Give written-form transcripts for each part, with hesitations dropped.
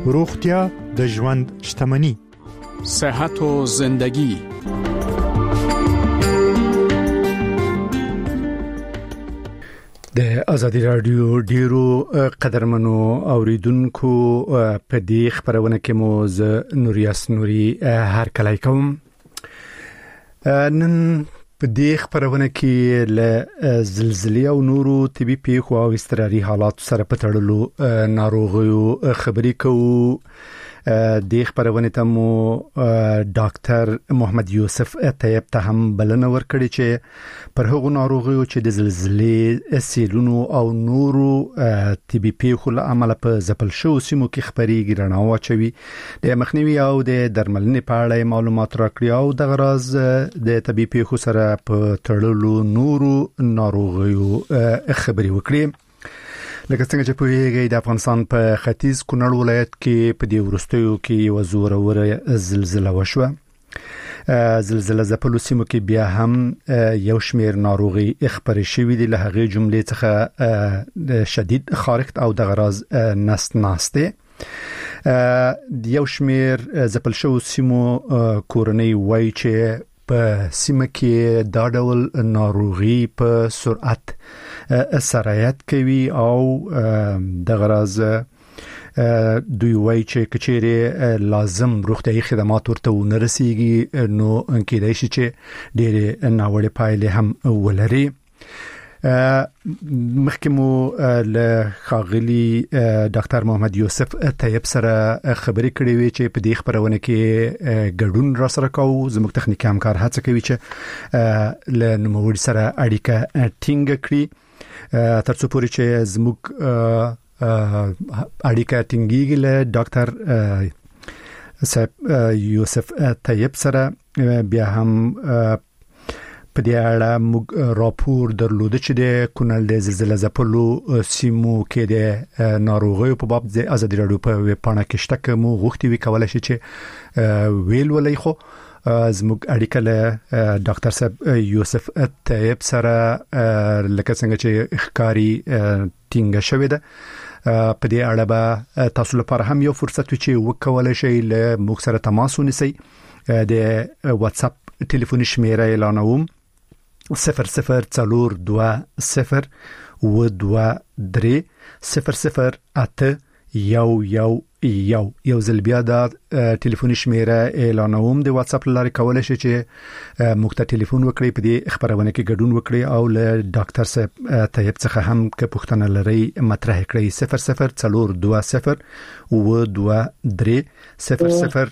روغتیا د ژوند شتمني. صحت و زندگی. د ازادي رادیو ډیرو قدرمنو اوریدونکو په دې خبرونه کې مو ز نوریاس نوري هر کله کوم نن په دې خبرونه کې له زلزلې او نورو طبي پیښو او اضطراري حالات سره په تړلو ناروغیو خبرې کوو. د خبرونه ته مو ډاکټر محمد یوسف طیب ته هم بلنه ورکړي چې پر هغو ناروغیو چې د زلزلې سیلونو او نورو طبي پیښو له امله په ځپل شو سیمو کې خبرېږي رڼا واچوي. د مخنیوي او د درملنې په اړه معلومات راکړي او د غراض د طبي پیښو سره په تړلو نورو ناروغیو خبرې وکړي. لکه څنګه چې پوهیږئ د افغانستان په ختیځ کونړ ولایت کې په دې وروستیو کې یو زوروره زلزلہ وشوه. زلزلہ ځپلو سیمو کې بیا هم یو شمیر ناروغي خبرې شوې دي، له هغې جملې څخه شدید خارښت او د غراض ناسته. یو شمیر ځپل شو سیمو کورنۍ وایي چې په سیمه کې دا ډول ناروغي په سرعت سرایت کوي او د غراض دوی وایي چې کچېره لازم روغتیايي خدمات ورته ونرسيږي نو کېدای شي چې ډېر ناوړه پایلې هم ولري. مخکمو له خاغلی ډاکټر محمد یوسف طیب سره خبرې کړې وې چې په دې خبرونه کې ګډون را سره کوو. زموږ تخنیکی همکار هڅه کوي چې له نوموړي سره اړیکه ټینګ کړي ترڅو پورې چې زموږ اړیکه ټینګیږي له ډاکټر یوسف طیب سره. بیا هم په دې اړه موږ راپور درلود چې د کونړ د زلزلې ځپلو سیمو کې د ناروغیو په باب د ازادي رادیو په ویب پاڼه کې شته کوم غوښتي وی کولای شي چې ویل ولای خو زموږ اړیکه له ډاکټر صاحب یوسف طیب سره لکه څنګه چې ښکاری ټینګ شوې ده. په دې اړه به تاسو لپاره هم یو فرصت وي چې وکولای شئ له موږ سره تماس ونیسئ. د واتس اپ ټلیفوني شمیره اعلانوم 0042 یو ځل بیا دا ټلیفوني شمیره اعلانوم د واتس اپ لارې کولای شئ چې موږ ته ټلیفون وکړئ، په دې خبرونه کې ګډون وکړئ او له ډاکټر صاحب طیب څخه هم که پوښتنه لرئ مطرح کړئ. 0042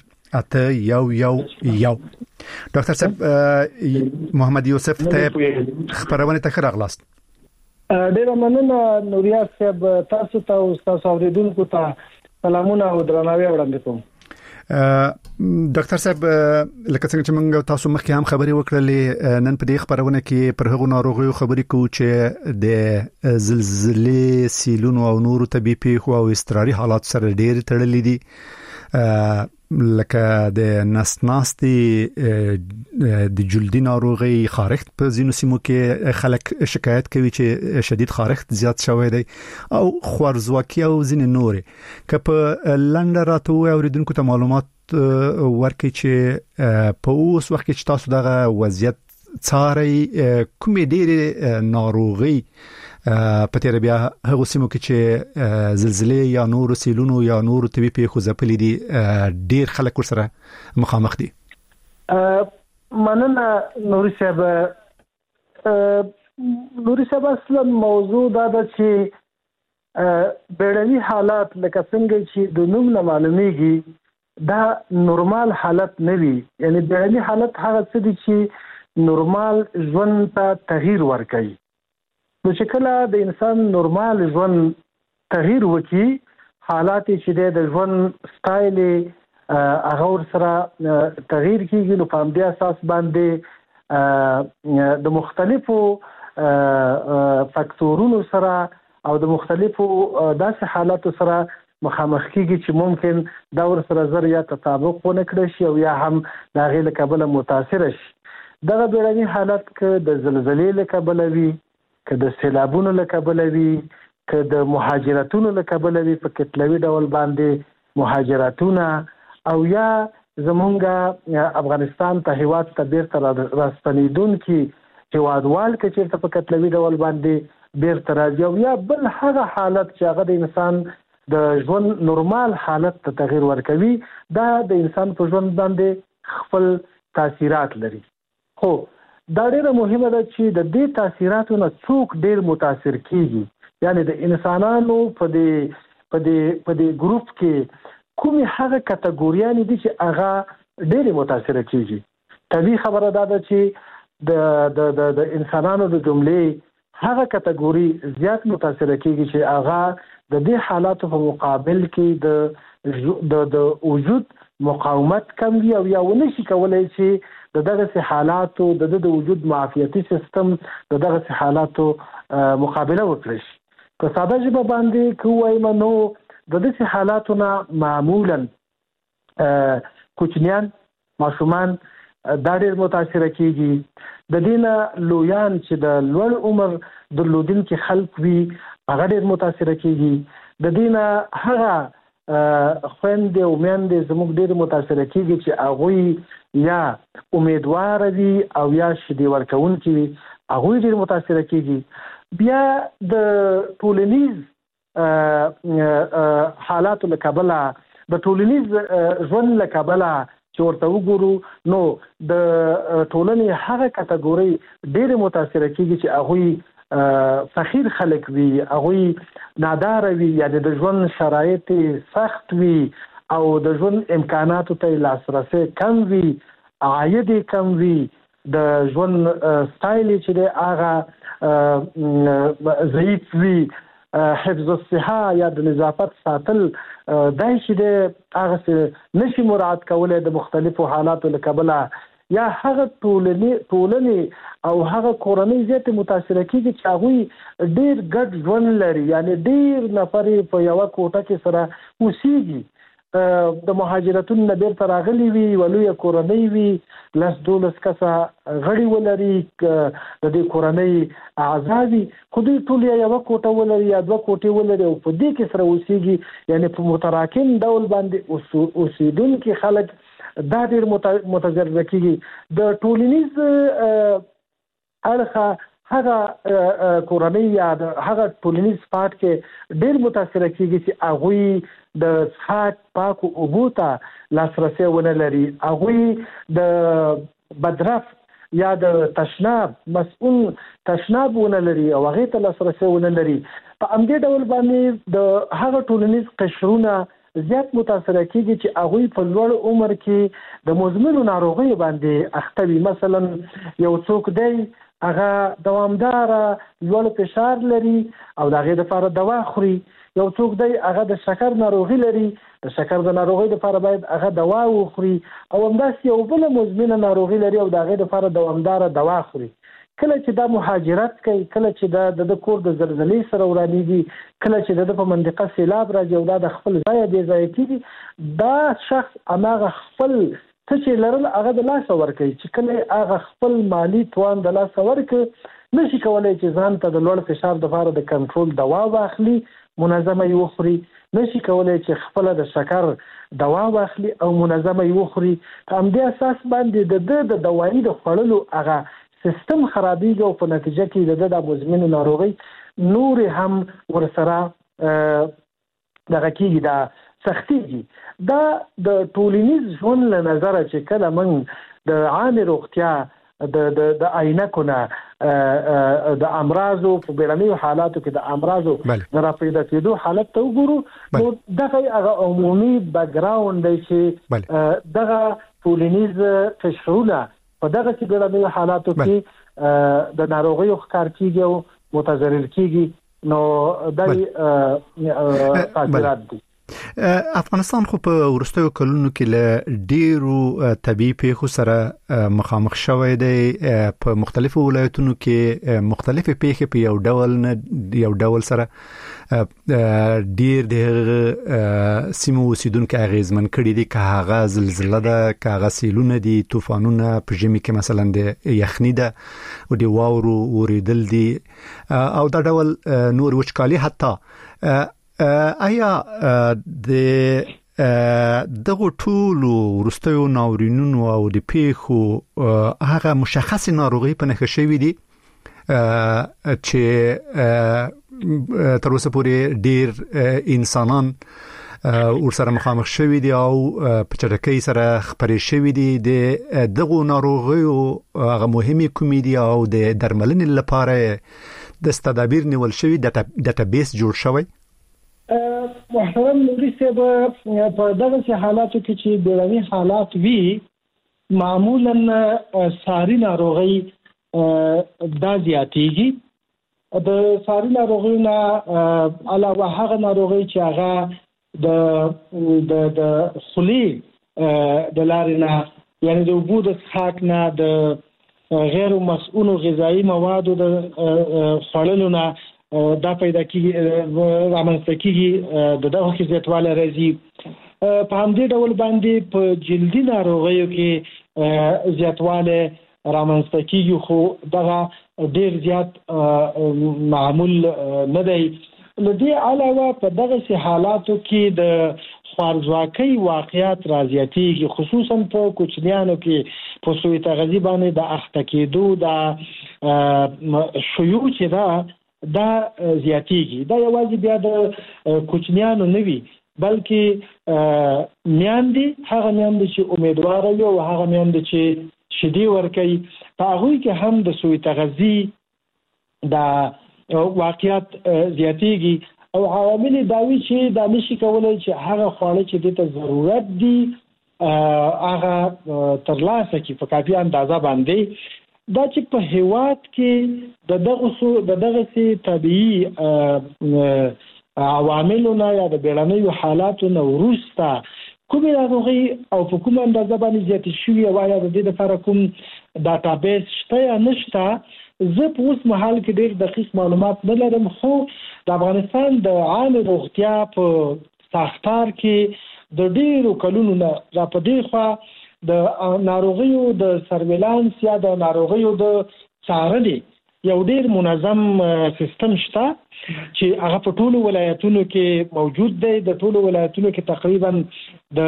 ډاکټر صاحب محمد یوسف طیب خبرونه ته راغلاست. ډیر مننه نوریاس صاحب، تاسو ته او تاسو اوریدونکو ته سلامونه او درناوی وړاندې کوم. ډاکټر صاحب لکه څنګه چې موږ تاسو مخکې هم خبرې وکړلې، نن په دې خبرونه کې پر هغو ناروغیو خبرې کوو چې د زلزلې سیلونو او نورو طبي پیښو او اضطراري حالات سره ډېر تړلې دي. لکه د نسناستي د جلدي ناروغي خارښت په ځینو سیمو کې خلک شکایت کوي چې شدید خارښت زیات شوی دی او خوارزواکي او ځینې نورې. که په لنډه راته اوریدونکو ته معلومات ورکړي چې په اوس وخت کې چې تاسو دغه وضعیت څارئ، کومې ډېرې ناروغي په تیر بیا هغه سیمو کې چې زلزلې یا نور سیلونو یا نور طبي پیښو ځپلې دي ډیر خلک سره مخامخ دي؟ مننه نوري صاحب. اصلا موضوع دا ده چې بیړني حالات لکه څنګه چې د نوم نه معلومیږي دا نورمال حالت نه وي. یعنی بیړني حالت هغه څه دي چې نورمال ژوند ته تغییر ورکوي. نو چې کله د انسان نورمال ژوند تغییر وکړي، حالات چې د ژوند سټایل هغه سره تغییر کیږي، نو په دې اساس باندې د مختلفو فاکتورونو سره او د مختلفو داسې حالاتو سره مخامخ کیږي چې ممکن دا ور سره زر یا تطابق ونه کړي شي او یا هم د هغې له کبله متاثر شي. دغه بیړني حالت که د زلزلې له کبله وي، که د سیلابونو له کبله وي، که د مهاجرتونو له کبله وي، په کتلوي ډول باندې مهاجرتونه او یا زمونږ افغانستان ته هیواد ته بیرته راستنیدون کې هیوادوال کې چیرته په قتلوي ډول باندې بیرته راځي او یا بل هغه حالت چې هغه د انسان د ژوند نورمال حالت ته تغیر ورکوي دا د انسان په ژوند باندې خپل تاثیرات لري. خو دا ډیره مهمه ده چې د دې تاثیراتو نه څوک ډیر متاثر کیږي، یعنی د انسانانو په دې ګروپ کې کومې هغه کټګوریانې دي چې هغه ډیر متاثر کیږي. طبیعي خبره ده چې د انسانانو د جملې هغه کټګوري زیات متاثر کیږي چې هغه د دې حالاتو په مقابل کې د وجود مقاومت کم وي او یا ونشي کولای چې دغه حالاتو د وجود معافیتي سیستم دغه حالاتو مقابله وکړي. په ساده ژبه باندې کومه نو دغه حالاتو نه معمولا کوچنیان ماشومان دا ډېر متاثر کیږي. د دینه لویان چې د لوړ عمر درلودونکي خلک وي هغه ډېر متاثر کیږي. د دینه هغه خويندې او میندې زموږ ډېر متاثر کیږي چې هغه یا امیدوار دي او یا شدي ورکوونکي وي هغه ډېر متاثر کیږي. بیا د ټولنیز حالاتو له کبله د ټولنیز ژوند له کبله چې ورته وګورو نو د ټولنې هغه کټګوري ډېر متاثر کیږي چې هغه فقیر خلک وي، هغه نادار وي، یعنی د ژوند شرایط سخت وي او د ژوند امکاناتو ته لاسرسي کم وي، عاید کم وي، د ژوند سټایل چې دی هغه ضعیف وي، حفظ الصحه یا د نظافت ساتل دای چې دی هغه نشي مراعات کولای د مختلفو حالاتو له کبله یا هغه ټولنې او هغه کورنۍ زیات متاثر کیږي چې هغه ډیر ګډ ژوند لري، یعنی ډیر نفر په یو کوټه کې سره اوسېږي. د مهاجرتون نه بیرته راغلي وي، ولویه کورنۍ وي، 10-12 کسه غړي ولري، د دې کورنۍ اعضا وي، خو دوی ټول یو کوټه ولري یا 2 کوټې ولري او په دې کې سره اوسېږي، یعنی په متراکم ډول باندې اوسېدونکي خلک دا ډېر متضرر کیږي. د ټولنیز اړخه هغه کورنۍ یا هغه ټولنیز پات کې ډېر متاثر کیږي چې هغه د څښاک پاکو اوبو ته لاسرسي ونه لري، هغه د بدرف یا د تشناب مسؤل تشناب ونه لري او هغه ته لاسرسي ونه لري. په همدې ډول باندې د هغه ټولنیز قشرونه زیات متاثر کیږي چې هغه په لوړ عمر کې د مزمنو ناروغیو باندې اخته وي. مثلا یو څوک دی هغه دوامدار لوړ فشار لري او دغه لپاره دوا خوري، یو څوک دی هغه د شکر ناروغي لري، د شکر د ناروغي لپاره باید هغه دوا وخوري، او همداسې یو بل مزمنه ناروغي لري او دغه لپاره دوامدار دوا خوري. کله چې دا مهاجرت کوي، کله چې د کور د زلزلې سره ورانیږي، کله چې د په منطقه سیلاب راځي او دا د خپل ځای دی ځای کیږي، دا شخص هغه خپل څه چې لرل هغه د لاس ورکوي، چې کله هغه خپل مالی توان د لاس ورکوي نشي کولای چې ځان ته د لوړ فشار لپاره د کنټرول دوا واخلي، منظمه یې وخوري، نشي کولای چې خپل د شکر دوا واخلي او منظمه یې وخوري. په همدې اساس باندې د دوایي د خوړلو هغه سیستم خرابېږي او په نتیجه کې د مزمنو ناروغي نور هم ورسره دغه کېږي، دا سختېږي. دا د ټولنیز ژوند له نظره چې کله موږ د عامې روغتیا د عینکو نه د امراضو په بیړنیو حالاتو کې د امراضو د راپیدا کېدو حالت ته وګورو، نو دغه هغه عمومي بیکګراوند دی چې دغه ټولنیز قشرونه په دغه کې بیړنیو حالاتو کې د ناروغیو ښکار کېږي او متضرر کېږي. نو دا تاثیرات دي. افغانستان خو په ورستیو کلونو کې له ډیرو طبي پیښو سره مخامخ شوی دی. په مختلفو ولایتونو کې مختلفې پیښې په یو ډول سره ډیر د سیمو اوسیدونکو اغیزمن کړي دي، که هغه زلزلہ ده، که هغه سیلونه دي، طوفانونه، په ژمي کې مثلا د یخني ده او د واورو اوریدل دي او دا ډول نور وچکالي. حتی آیا د دغه ټولو ورستیو ناورینونو او د پیښو هغه مشخص ناروغي په نښه شوې دي چې تر اوسه پورې ډیر انسانان ورسره مخامخ شوي دي او په چټکۍ سره خپرې شوي دي. د دغو ناروغیو هغه مهمې کومې دي او د درملنې لپاره د تدابیر نیول شوي ډیټابیس جوړ شوی؟ محترم نوري صاحب، په دغه حالاتو کې چې بیړني حالات وي معمولا ساري ناروغي دا زیاتېږي. د ساري ناروغیو نه علاوه هغه ناروغي چې هغه د خولې د لارې نه، یعنی د اوبو د څښاک نه، د غیر مسؤلو غذایي موادو د خوړلو نه دا پیدا کیږي، رامنځته کیږي، دغه کې زیاتوالی راځي. په همدې ډول باندې په جلدي ناروغیو کې زیاتوالی رامنځته کیږي، خو دغه ډیر زیات معمول نه دی. له دې علاوه په دغه حالاتو کې د خوارځواکۍ واقعیت راځيږي، خصوصا په کوچنیانو کې په سوء تغذیه باندې د اخته کېدو د شیوع چې دا زیاتېږي. دا یوازې بیا د کوچنیانو نه وي بلکې میاندې، هغه میاندې چې امیدوار وي او هغه میاندې چې شیدې ورکوي، په هغوی کې هم د سوء تغذیه د واقعیت زیاتېږي. او عوامل داوی چې دا نشي کولای چې هغه خواړه چې دته ضرورت دي هغه ترلاسه کړي په کافي اندازه باندې. دا چې په هیواد کې د دغه طبيعي عواملونه یا د بیړنیو حالاتو نه وروسته کومې ناروغي او په کومه اندازه باندې زیاتې شوي او یا د دې لپاره کوم ډاټابیس شته یا نشته، زه په اوس مهال کې ډېر دقیق معلومات نه لرم. خو د افغانستان د عامه روغتیا په ساختار کې د ډېرو کلونو نه را په دې خوا د ناروغیو د سرویلانس یا د ناروغیو د څارنې یو ډېر منظم سیستم شته چې هغه په ټولو ولایتونو کې موجود دی. د ټولو ولایتونو کې تقریبا د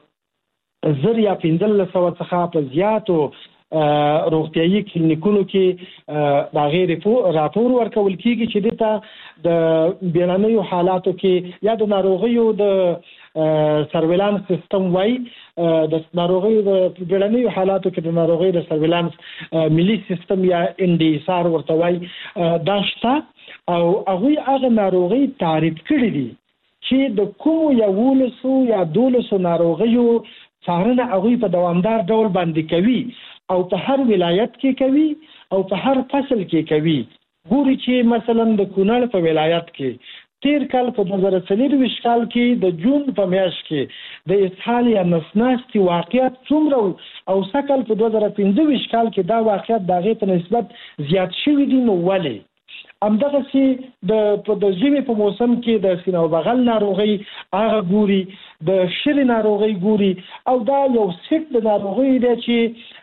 1000 یا 1500 څخه په زیاتو روغتیايي کلینیکونو کې دا غیر راپور ورکول کیږي چې دته د بیړنیو حالاتو کې یا د ناروغیو د سرویلانس سیستم وای، د ناروغیو د بیړنیو حالاتو کې د ناروغیو د سرویلانس ملي سیستم یا NDSR ورته وای، دا شته او هغه ناروغي تعریف کړي دي چې د کوم 11 یا 12 ناروغیو څارنه هغه په دوامدار ډول باندې کوي او په هر ولایت کې کوي او په هر فصل کې کوي. ګوري چې مثلا د کونړ په ولایت کې تیر کال په 2023 کال کې د جون په میاشت کې د اسهال یا نسناستي واقعیت څومره او سکل په 2015 کال کې دا واقعیت دغه په نسبت زیات شوی دي. نو ولې همدغه چې د ژمي په موسم کې د سینه او بغل ناروغي هغه ګوري، د شری ناروغي ګوري، او دا یو سیټ د ناروغي دی چې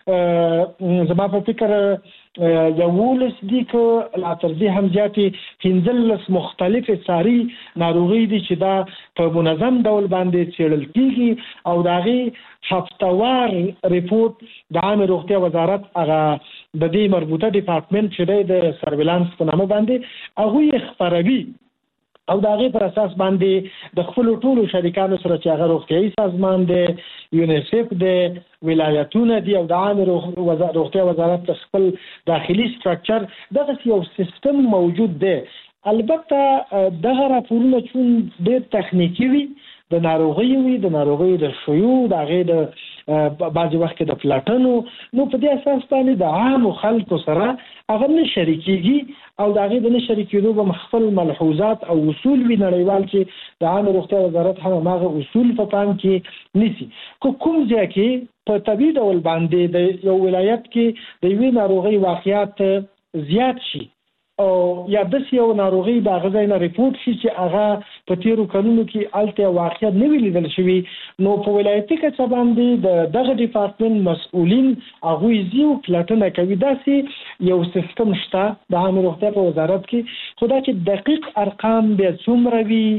زما په فکر یو ولس دي که لا تر دې هم زیاتې 15 مختلفې ساري ناروغي دي چې دا په منظم ډول باندې څېړل کېږي او د هغې هفتهوار ریپورټ د عامه روغتیا وزارت هغه د دې مربوطه ډیپارټمنټ چې دی د سرویلانس په نامه باندې هغوی خپروي او د هغې پر اساس باندې د خپلو ټولو شریکانو سره چې هغه روغتیایي سازمان دی، یونیسف دی، ولایتونه دي او د عامه روغتیا وزارت خپل داخلي سټرکچر دغه یو سیستم موجود دی. البته دغه راپورونه چون ډېر تخنیکي وي، د ناروغي وي، د ناروغي د شیوع د هغې د بعضې وخت کې د پلاټنو، نو په دې اساس باندې د عامو خلکو سره هغه نه شریکېږي او د هغې د نه شریکېدو به خپل ملحوظات او اصول وي نړیوال چې د عامه روغتیا وزارت هم هماغه اصول په پام کې نیسي. که کوم ځای کې په طبیعي ډول باندې د یو ولایت کې د یوې ناروغۍ واقعیت زیات شي او یا داسې یو ناروغي د هغه ځای نه ریپورټ شي چې هغه په تېرو کلونو کې هلته واقعیت نه وي لیدل شوي، نو په ولایتي کچه باندې د دغه ډیپارټمنټ مسؤلین هغوی ځي او پلټنه کوي. داسې یو سیستم شته د عامه روغتیا په وزارت کې، خو دا چې دقیق ارقام بیا څومره وي،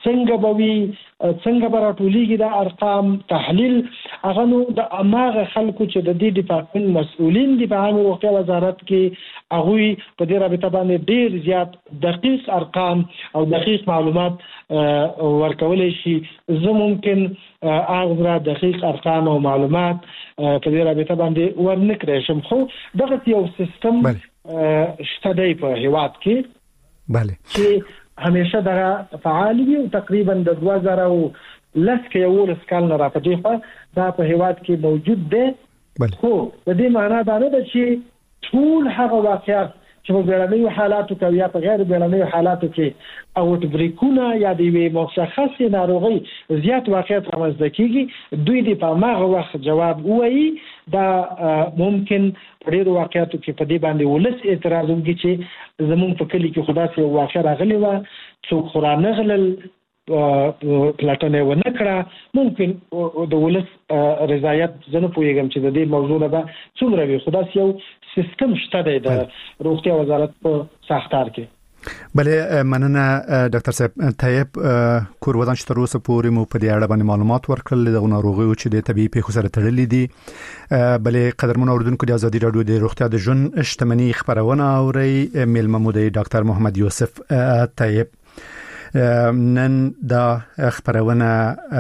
څنګه به وي څنګه به راټولېږي د ارقام تحلیل هغه نو د اماغه خلکو چې د دې ډپارټمنټ مسؤلین دي په عامه روغتیا وزارت کې هغوی په دې رابطه باندې ډېر زیات دقیق ارقام او دقیق معلومات ورکولی شي. زه ممکن هغه دقیق ارقام او معلومات په دې رابطه باندې ورنکړی شم، خو دغه یو سیستم شته دی په هیواد کې چې همیشه دغه فعال وي او تقریبا د 2010 کې یو کال نه راپدې خو دا په هیواد کې موجود دی. خو د دې معنا دا نه ده چې ټول هغه واقعات چې په بیړنیو حالاتو کې یا په غیر بیړنیو حالاتو کې اوټ بریکونه یا د مشخصې ناروغي زیات واقعیت رامنځته کیږي دوی د په هغه وخت جواب وایي. دا ممکن په ډیرو واقعیتو کې په دې باندې ولس اعتراض وکړي چې زموږ په کلی کې خدای سي واقع راغلی و څوک خورانه غلل پلاټنه و نه کړه، ممکن د ولس رضایت زنه پویګم چې د دې موضوع نه به څومره وي. خدای سي یو سیستم شته دی د روغتیا وزارت په ساختار کې. بله مننه ډاکټر صاحب. طيب کورودان چې تر اوسه پورې مو په دې اړه باندې معلومات ورکړل د ناروغیو چې د طبي پیښو سره تړلې دي. بله قدرمن اوردونکو د ازادي رادیو د روغتیا د ژوند اجتماعي خبرونه اوري میلمه مو د ډاکټر محمد یوسف طيب. نن دا خبرونه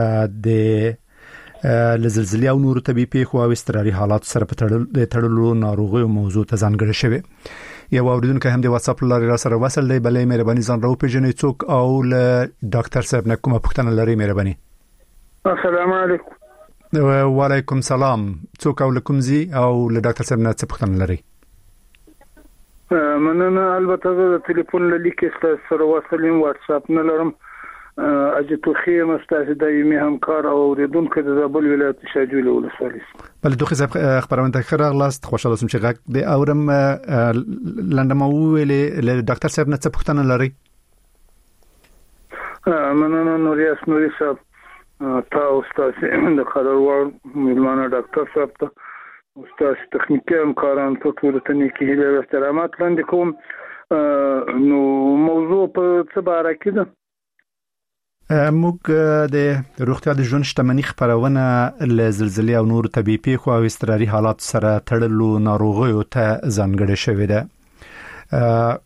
د لزلزلې او نورو طبي پیښو او اضطراري حالات سره په تړلو ناروغیو موضوع ته ځانګړې شوی. یو اوریدونکو هم د واتس اپ لاري را سره وصل دی. بلې مهرباني ځان راو پیژنې څوک او ل ډاکټر صاحب نه کومه پوښتنه لري؟ مهرباني. السلام علیکم. وعلیکم سلام. څوک او لکم زی او ل ډاکټر صاحب نه څه پوښتنه لري؟ مننه. البته د ټلیفون لیکه سره وصلیم، واتس اپ نه لرم. اجتو خیم استاد دایمي همکار او اوریدونکو د زابل ولایت شاجوله ولسوالۍ. بل دوه خبرونه ته خراغلاست خوشاله سم چې غږ د اورم لندمو ویلې له ډاکټر صاحب نه څه پوښتنه لري؟ مننه نوري صاحب تا استاد د خبرور میلمانه ډاکټر صاحب ته استاد تخنیکی همکاران ته ټول ته نیکی هیله او احترامات وړاندې کوم. نو موضوع په څه باره کې ده؟ موږ د روغتیا د ژوند شتمنۍ خبرونه له زلزلې او نور طبي پیښو او اضطراري حالات سره تړلو ناروغیو ته ځانګړې شوې ده.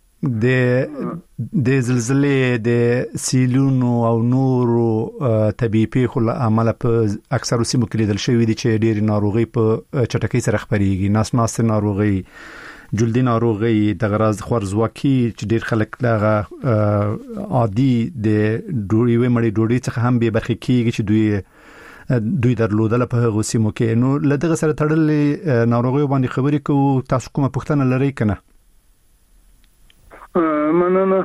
د زلزلې د سیلونو او نورو طبي پیښو له امله په اکثر سیمو کې لیدل شوې دي چې ډېری ناروغي په چټکۍ سره خپرېږي. ناس ناروغي، جلدی ناروغي، د غراز خورزواکي چې ډېر خلک دغه عادي د ډوډۍ ومړي ډوډۍ څخه هم به برخه کیږي چې دوی درلودل په هغه سیمو کې. نو لدغه سره تړلې ناروغي باندې خبرې کوو. تاسو کومه پوښتنه لرئ کنه؟ مننه.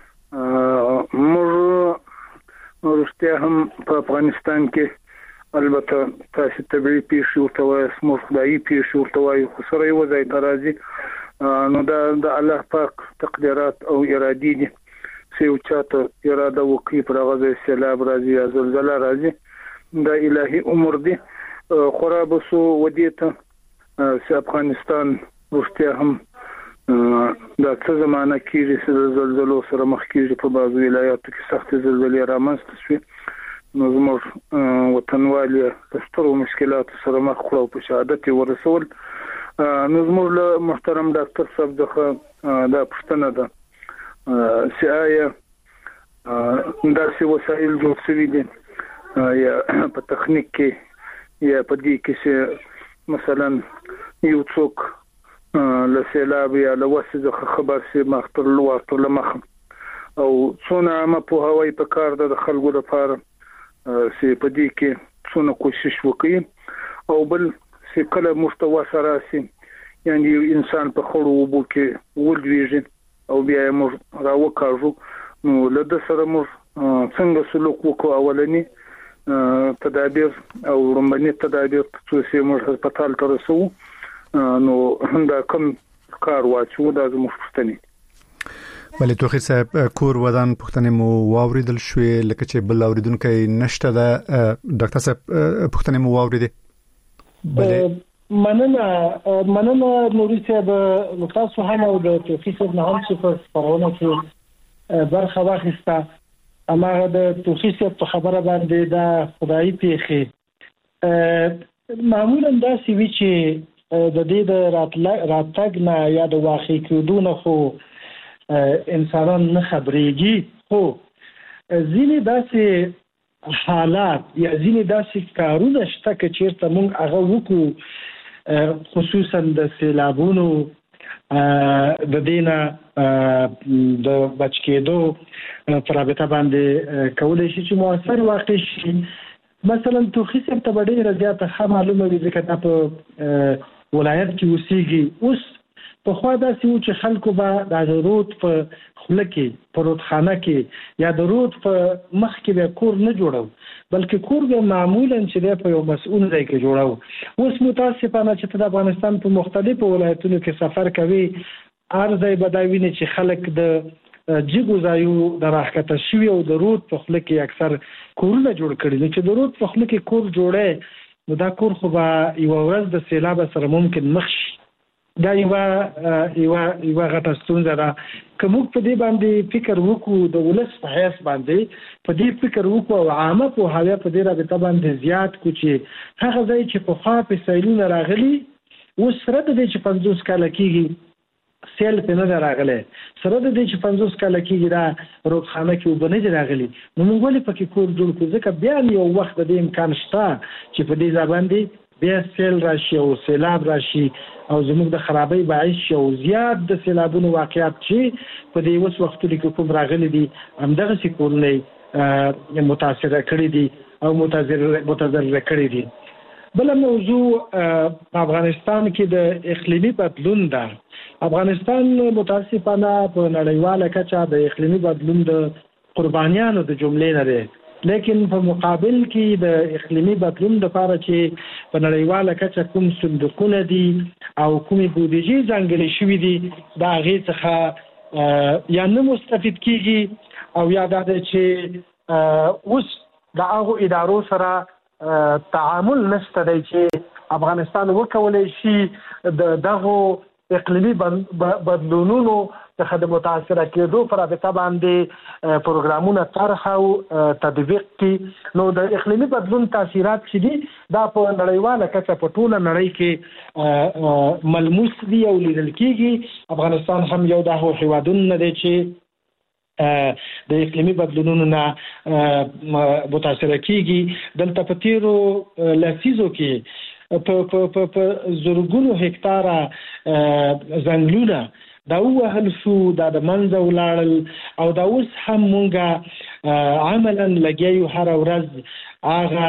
موږ ورسته هم په افغانستان کې البته تاسو طبي پیښو ورته وایي، موږ خدای پیښو ورته وایي، خو سره یو ځای ته راځي. نو دا د الله پاک تقدیرات او ارادې دي چې یو چاته اراده وکړي پر هغه ځای سیلاب راځي یا زلزلہ راځي. دا الهي امر دي. خراب سو ودیته چې افغانستان ورسته هم دا څه زمانہ کېږي چې زلزلو سره مخ کېږي. په بعضو ولایاتو کې سخت زلزلې رامنځته شوې. نو زموږ وطنوالي د سترو مشکلاتو سره مخ کړو په شهادت ورسول. نو زموږ له محترم ډاکټر صاحب دغه دا پوښتنه ده چې آیا داسې وسایل جوړ شوي دي یا په تخنیک کې یا په دې کې چې مثلا یو څوک له سیلاب یا له وسې خبر سي مختر لوړ مخ او څونه عامه په هوای په کار د خلکو لپاره چې په دې کې څونه کوشش وکړي او بل چې کله مستوى سره سي یعنی انسان په خړو وبو کې ولويږي او بیا موږ راوکاږو. نو لده سره موږ څنګه سلوک وکړو؟ اولنی تدابیر او رومبني تدابیر چې موږ هسپتال ته رسو. نو دا کوم کار واچو دا زموږ پښتني. بلې توخیر صاحب کور ودان پښتنې مو واوریدل شوې لکه چې بل اوریدونکو نشته ده. ډاکټر صاحب پښتنې مو واوریدې؟ مننه نوري صاحب. تاسو هم او د توفیق نه هم چې په خبرونه کې برخه واخیسته. اماغه د توخیسه په خبره باندې دا خدای پیخي معمولا دا سی وی چې د دې د راتګ نه یا د واقع کېدو نه خو انسانان نه خبرېږي خو ځینې داسې حالات یا ځینې داسې کارونه شته چې چیرته موږ هغه وکړو خصوصا د سیلابونو د دینه د بچ کېدو پر رابطه باندې کولای شي چې موثر واقع شي. مثلا توخیسه ته ډېره زیاته ښه معلومه وي ځکه دا په ولایت کې اوسېږي. اوس پخوا داسې و چې خلکو به د رود په خوله کې په رودخانه کې یا د رود په مخ کې به کور نه جوړو بلکې کور به معمولا چې دی په یو مسؤل ځای کې جوړو. اوس متاسفانه چې د افغانستان په مختلفو ولایتونو کې سفر کوي هر ځای به دا ویني چې خلک د جګو ځایو د راښکته شوي او د رود په خوله کې اکثر کورونه جوړ کړي نو چې د رود په خوله کې کور جوړی نو دا کور خو به یوه ورځ د سیلاب سره ممکن مخ شي. دا یوه غټه ستونزه ده. که موږ په دې باندې فکر وکړو د ولس په حیث باندې په دې فکر وکړو او عامه پوهاوی په دې رابطه باندې زیات کړو چې هغه ځای چې پخوا په سیلونه راغلي اوس سره د دې چې 50 کاله کېږي سیل په نه راغلی سره د دې چې 50 کاله کېږي دا رودخانه کې اوبه نه دي راغلي نو موږ ولې پکې کور جوړ کړو ځکه بیا یو وخت د دې امکان شته چې په دې ځای باندې بیا سیل راشي او سیلاب راشي او زموږ د خرابۍ باعث شي او زیات د سیلابونو واقعیت چې په دې اوس وختونو کې کوم راغلي دي همدغسې کورونه متاثره کړي دي او متضرره کړي دي. بله موضوع په افغانستان کې د اقلیمي بدلون ده. افغانستان متاسفانه په نړیواله کچه د اقلیمي بدلون د قربانیانو د جملې نه دی لیکن په مقابل کې د اقلیمي بدلون لپاره چې په نړیواله کچه کوم صندوقونه دي او کومې بودیجې ځانګړې شوي دي د هغې څخه یا نه مستفید کېږي او یا دا دی چې اوس د هغو ادارو سره تعامل نشته دی چې افغانستان وکولی شي د دغو اقلیمي بدلونونو څخه د متاثره کېدو پر رابطه باندې پروګرامونه طرح او تطبیق کړي. نو د اقلیمي بدلون تاثیرات چې دي دا په نړیواله کچه په ټوله نړۍ کې ملموس دي او لیدل کېږي. افغانستان هم یو د هغو هېوادونو دی چې د اقلیمي بدلونونو نه متاثره کېږي. دلته په تیرو لسیزو کې په زرګونو هکتاره ځنګلونه دا ووهل شو دا د منځه ولاړل او دا اوس هم مونږه عملا لګیا یو هره ورځ هغه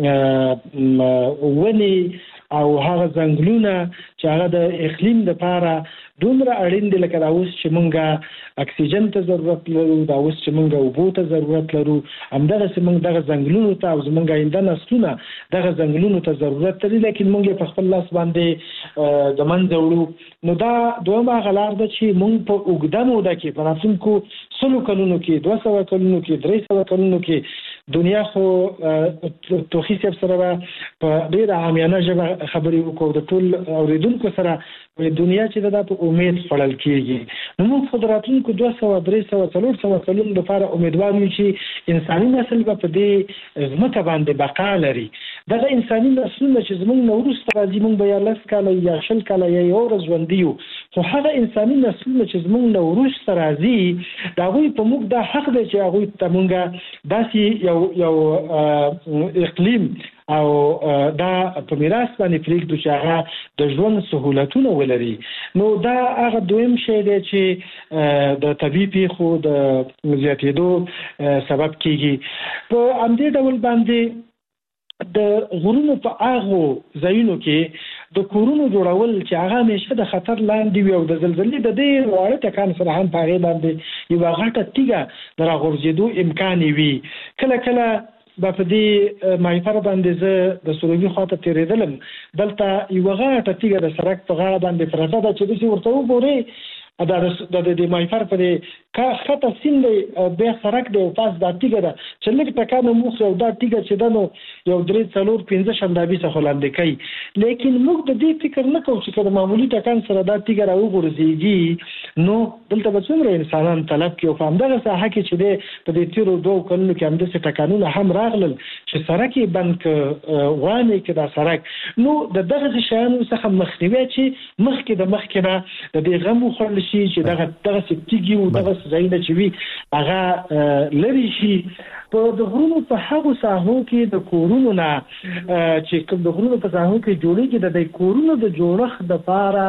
ونې او هغه ځنګلونه چې هغه د اقلیم لپاره دومره اړین دي لکه دا اوس چې مونږه اکسیجن ته ضرورت لرو دا اوس چې مونږه اوبو ته ضرورت لرو همدغسې مونږ دغه ځنګلونو ته او زمونږ آینده نسلونه دغه ځنګلونو ته ضرورت لري لیکن مونږ یې په خپل لاس باندې د منځه وړو. نو دا دویمه هغه لار ده چې مونږ په اوږده موده کې په راتلونکو 100 کلونو کې 200 کلونو کې 300 کلونو کې دنیا خو توخی صاحب سره په ډېره عامیانه ژبه خبرې وکړو د ټول اورېدونکو سره دنیا چې دا په امید خوړل کېږي. نو موږ خو د راتلونکو 200 300 400 کلونو لپاره امیدوار یو چې انساني نسل به په دې ځمکه باندې بقا لري. دغه انساني نسلونه چې زموږ نه وروسته راځي موږ به یا 10 کاله یا 20 کاله یا یو ورځ ژوندي یو خو هغه انساني نسلونه چې زموږ نه وروسته راځي د هغوی په موږ دا حق دی چې هغوی ته موږ داسې یو اقلیم او دا په میراث باندې پرېږدو چې هغه د ژوند سهولتونه ولري. نو دا هغه دویم شی دی چې د طبیعي پیښو د زیاتېدو سبب کېږي. په همدې ډول باندې د غرونو په هغو ځایونو کې د کورونو جوړول چې هغه همیشه د خطر لاندې وي او د زلزلې د ډېر واړه ټکان سره هم په هغې باندې یوه غټه تیږه د راغورځېدو امکان وي. کله کله به په دې مایفر باندې زه د سروبي خواته تېرېدلم دلته یوه غټه تیږه د سړک په غاړه باندې پرته ده چې داسې ورته وګورې د مایفر په دې ښکته سیند دی بیا سړک دی او پاس دا تیږه ده چې لږ ټکانو موخ یو دا ټیګه چې دا نو یو 3-4-5 شندابي څخه لاندې کوي لیکن موږ د دې فکر نه کوو چې کله معمولی ټکان سره دا ټیګه راوغورځيږي نو دلته به څومره انسانان طلب کوي په همدغه ساحه کې چې د دې تیرو 2 کلونو کې همداسې ټکانونه هم راغلل چې سړک یې بند وانه کې دا سړک نو د دغه شیانو څخه مخنیوي چې مخکې نه د دې غم خورل شي چې دغه سپټیږي او دغه ځایونه چې وي هغه لري شي په د غرونو په هغه ساحو کې د کورونو نه چې کوم د غرونو په ساحو کې جوړیږي د کورونو د جوړښت د لپاره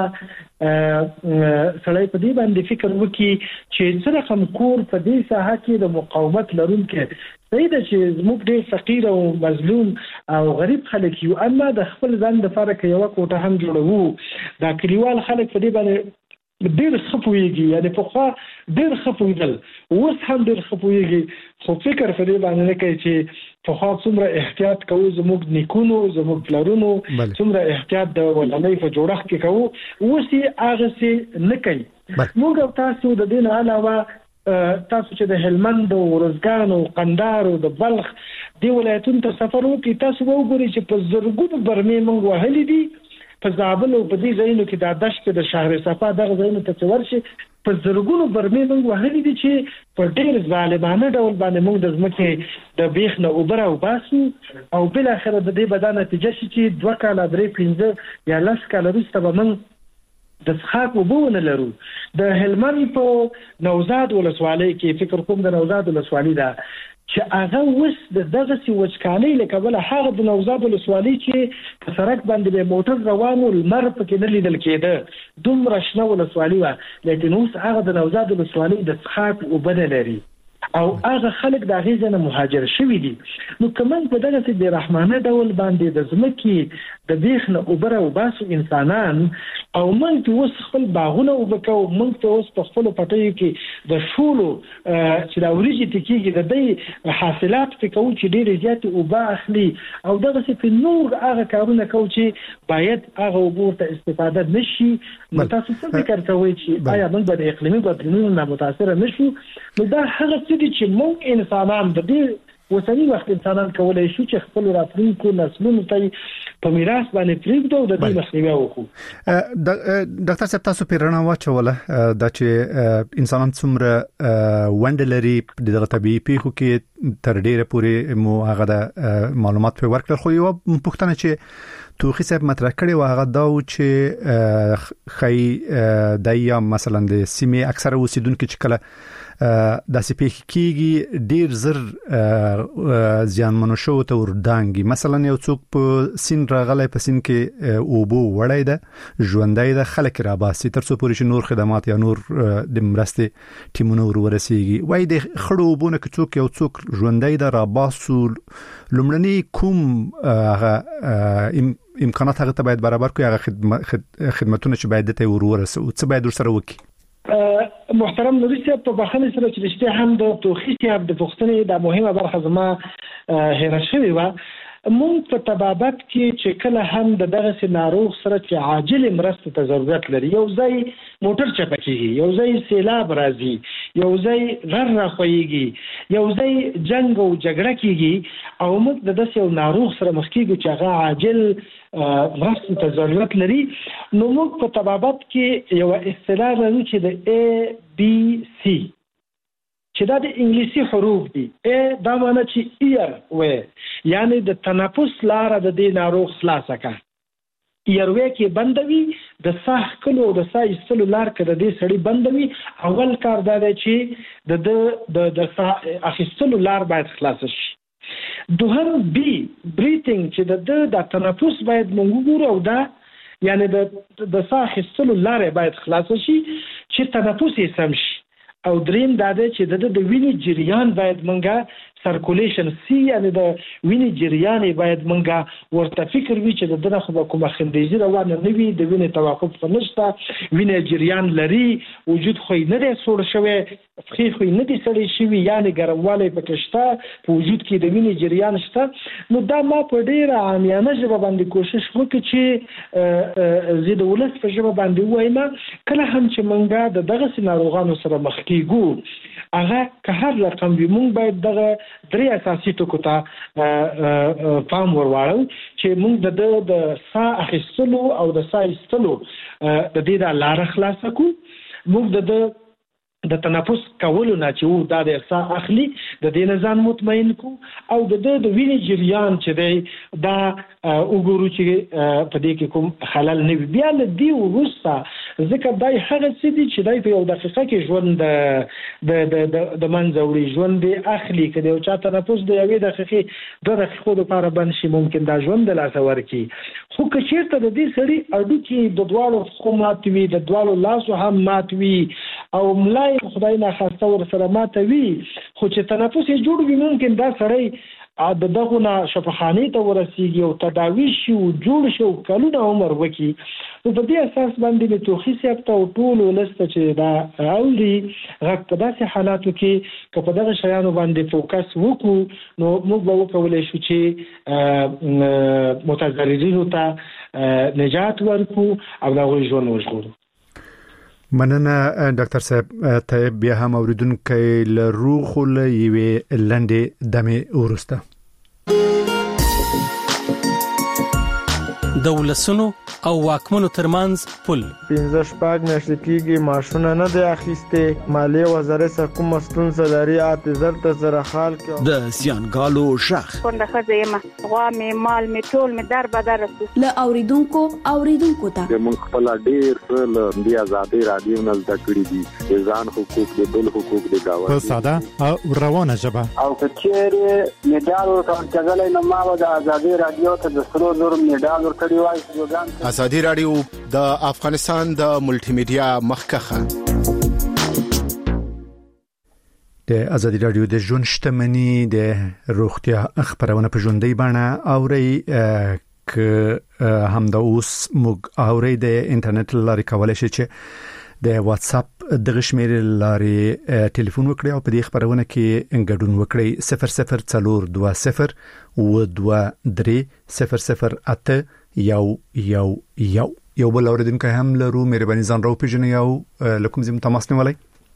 سړی په دې باندې فکر وکړي چې څه رقم کور په دې ساحه کې د مقاومت لرونکي صحیح ده چې زموږ ډېر فقیر او مظلوم او غریب خلک یو اما د خپل ځان لپاره کې یو کوټه هم جوړوو دا کلیوال خلک په دې باندې ډېر خپويږي یعنی په خوا ډېر خپويدل اوس هم ډېر خپويږي خو فکر په دې باندې نه کوي چې په خوا څومره احتیاط کوو زموږ نیکونو زموږ پلرونو څومره احتیاط د ولنۍ په جوړښت کې کوو اوس یې هغه څه نه کوي موږ تاسو د دې نه علاوه تاسو چې د هلمند او ورزګان او قندهار او د بلخ دی ولایتونو ته سفر وکړئ تاسو وګورئ چې په زرګونو برمې موږ وهلې دي په زابل او په دې ځایونو کې د دشت د شهر صفا دغه ځایونو ته ورشي په زرګونو برمې موږ وهلې دي چې په ډېر ظالمانه ډول باندې موږ د ځمکې د بیخ نه اوبر او باسو او بل اخر د دې بدانه نتیجه شي چې 2 کال 3-5 یا 10 کال وروسته به موږ د څښاک اوبه ونه لرو د هلمند په نوزاد ولسوالۍ کې فکر کوم د نوزاد ولسوالۍ ده چې هغه وس دغه سی وچکالۍ لکه بل هغه د نوزاد ولسوالۍ چې په سړک باندې به موټر روانو لمر پکې نه لیدل کېده دومره شنه ولسوالۍ و لیکن اوس هغه د نوزاد ولسوالۍ د څښاک اوبه نه لري او هغه خلک د هغې نه مهاجر شوي دي نو کومن په دغه سي رحمانه ډول باندې د ځمکې د بیخ نه اوبر او باسو انسانان او موږ ته اوس خپل باغونه وبکو موږ ته اوس په خپل پټیو کې د شولو چې دا وريجي تکیږي د دې حاصلات په کوم چې ډېر زیات اوبه اخلي او دغه سي په نور هغه کارونه کوي چې باید هغه اوبو ته استفاده نشي نو تاسو څه فکر کوئ چې آیا موږ د اقلیمي بدلونونو نه متاثر نشو نو دا هغه څه دي چې موږ انسانان د دې وسنی وخت انسانان کولای شي چې خپل راتلونکو نسلونو ته په میراث باندې پریږدو د دې مخنیوي وکړو ډاکټر صاحب تاسو پیرانه واچوله دا چې انسانان څومره وندلري د طبيعي پیښو کې تر ډیره پورې مو هغه د معلومات په ورکړل خو یو پوښتنه چې توخی صاحب مطرح کړي و هغه دا چې خی دایا مثلا د سیمه اکثره اوسیدونکو چې کله د سپېخ کېږي ډیر زر زیانمنو شو ته وردانګي مثلا یو څوک په سین راغلی په سین کې اوبو وړای ده ژوندۍ ده خلک را باسي تر څو پورې نور خدمات یا نور د مرستې ټیمونو ورسیږي وای د خړو وبونه کې څوک یو څوک ژوندۍ ده را باسو لمړنی کوم امکانات هغه ته باید برابر کوي هغه خدماتونه چې باید ته ورسو څه باید ورسره وکړي محترم نوري صاحب په بخښنې سره چې رښتیا هم د توخی صاحب د پوښتنې د مهمه برخه زما هېره شوې وه مونږ په طبابت کې چې کله هم د دغه سي ناروغ سره چې عاجل مرسته ته ضرورت لري یو ځای موټر چپکیږي یو ځای سیلاب راځي یو ځای غر راخويږي یو ځای جنگ او جګړه کیږي او موږ د داسې یو ناروغ سره مخ کیږو چې هغه عاجل مرسته ته ضرورت لري نو موږ په طبابت کې یو اصطلاح لرو چې د ABC چې دا د انګلیسي حروف دي دا معنی چې ایر وې یعنی د تنفس لار د دې ناروغ خلاصه کا ایروي کې بندوي د ساه کلو د ساه ایستلو لار کې د دې سړی بندوي اول کار دا دی چې د ساه اخیستلو لار باید خلاص شي دوهم بی بریثینګ چې د تنفس باید موږ ګورو او دا یعنی د ساه اخیستلو لار باید خلاص شي چې تنفس یې سم شي او دریم دا دی چې د وینې جریان باید منګه سرکولیشن سی یعنی د وینې جریان باید منګه ورته فکر وی چې دغه خو کومه خندېزي روانه نه وي د وینې توقف نشته وینې جریان لري وجود خو نه دی سوړ شوی فخې خو نه دی سړی شوی یعنی ګرموالی پکې شته په وجود کې د وینې جریان شته نو دا ما په ډیره عامیانه ژبه باندې کوشش وکړ چې زه د ولس په ژبه باندې وایم کله هم چې منګه دغه ناروغانو سره مخ کیږو هغه که هر رقم وي مونږ باید دغه درې اساسي ټکو ته پام ورواړو چې موږ د سا اخیستلو او د سا ایستلو د دې د لار خلاص کو. موږ د تنفس کولو نه چې دا د سا اخلي د دې نظام مطمئن کو او د وینې جریان چې دی دا وګورو چې په دې کې کوم خلل نه وي. بیا له دې وروسته ځکه دای هغه څه دي چې دای په یو دقیقه کې ژوند د منځه وړي، ژوند دی اخلي. که د یو چا تنفس د یوې دقیقې 2 دقیقو لپاره بند شي ممکن دا ژوند د لاسه ورکړي. خو که چېرته د دې سړي هډوکي د دواړو خو مات وي، د دواړو لاسو هم مات وي او ملای خدای نه خواسته ورسره ماته وي، خو چې تنفس یې جوړ وي ممکن دا سړی د دغه نه شفاخانې ته ورسیږي او تداوي شي او جوړ شي او کلونه عمر وکړي. نو په دې اساس باندې د توخي صاحب ته ټول ولسته چې دا اوري غږ په داسې حالاتو کې که په دغه شیانو باندې فوکس وکړو نو موږ به وکولی شو چې متضررینو ته نجات ورکړو او د هغوی ژوند وژغورو. مننه ډاکټر صاحب. ته بیا هم اوریدونکو له روغ له یوې لنډې دمې ورسته د ولسونو او واکمنو ترمنځ پل 15 میاشتې کېږي ماشونه نه دی اخیسته. مالیه وزارت کوم ستونزه لري اعتذار ته سره حال کې د سیانګالو شخ څنګه خزیمه غوا می مال می ټول می در بدر له اوریدونکو ته موږ خپل ډیر څه د آزادي رادیو نه زده کړی دي، ځان حقوق د بل حقوق د گاوه په ساده او روانه ژبه. او کچېره میډال ورکړل نو ما د آزادي رادیو ته د سرو نور میډال ورکړی وای. ازادي رادیو د افغانستان د ملټي میډیا مخکخه. د ازادي رادیو د ژوند شتمنۍ د روغتیا خبرونه په ژوندۍ بڼه اوري که هم د اوس موږ اوري د انټرنیټ لارې کولای شي چې د واتس اپ د شمیرې لارې ټلیفون وکړي او په دې خبرونه کې ګډون وکړي. 0042 و23 00 یو بل اوریدونکو هم لرو. مهرباني ځان راو پیژنئ او لکم زم تماس نیولای.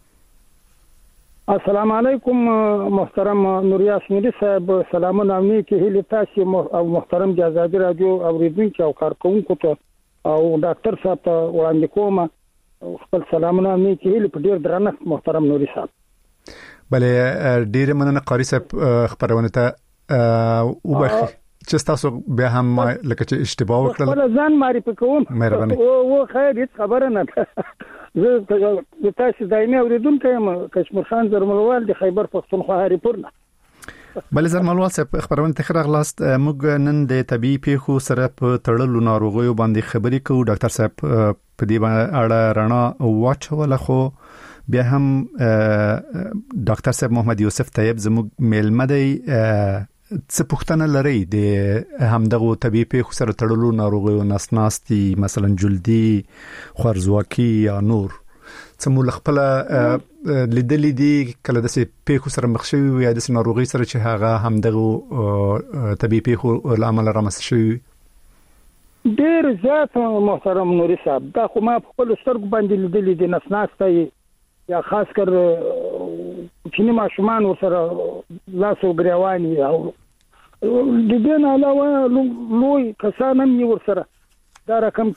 السلام علیکم محترم نوریا اسمیری صاحب، سلامونه امنی کې هلی تاسو او محترم د آزادي رادیو اوریدونکو او کارکونکو ته او ډاکټر صاحب ته وړاندې کوم خپل سلامونه امنی کې هلی په ډیر درنښت محترم نوري صاحب. بله ډیر مننه قاری صاحب خبرونه ته وبخي چې تاسو به هم لکه چې اشتباه وکړل. خپل ځان معرفي کوم. مهرباني. او خیر هیڅ خبره نه ده. زه تاسو دایمي اوریدونکو یم کشمیر خان زرملوال د خیبر پښتونخوا هریپور نه. بل زرملوال صاحب خبرونه ته خراغلاست. موږ نن د طبي پیښو سره په تړلو ناروغیو باندې خبرې کوو. ډاکټر صاحب په دې اړه رڼا واچوله، خو بیا هم ډاکټر صاحب محمد یوسف طیب زموږ میلمه دی. څه پوښتنه لري د همدغه طبي پیښو سره تړلو ناروغیو نسناستي مثلا جلدي خوارزواکي یا نور څه مول خپل لیدلې دي کله د پیښو سره مخ شوي یا د ناروغي سره چې هغه همدغه طبي پیښو لامل رامنځته شوي؟ ډېر زیات محترم نوري صاحب، دا خو ما په خپل سترګو باندې لیدلې دي نسناستي یا خاص کر چینی ماشومان ورسره لاسو ګریواني او د دې نه علاوه لوی کسان هم یې ورسره دا رقم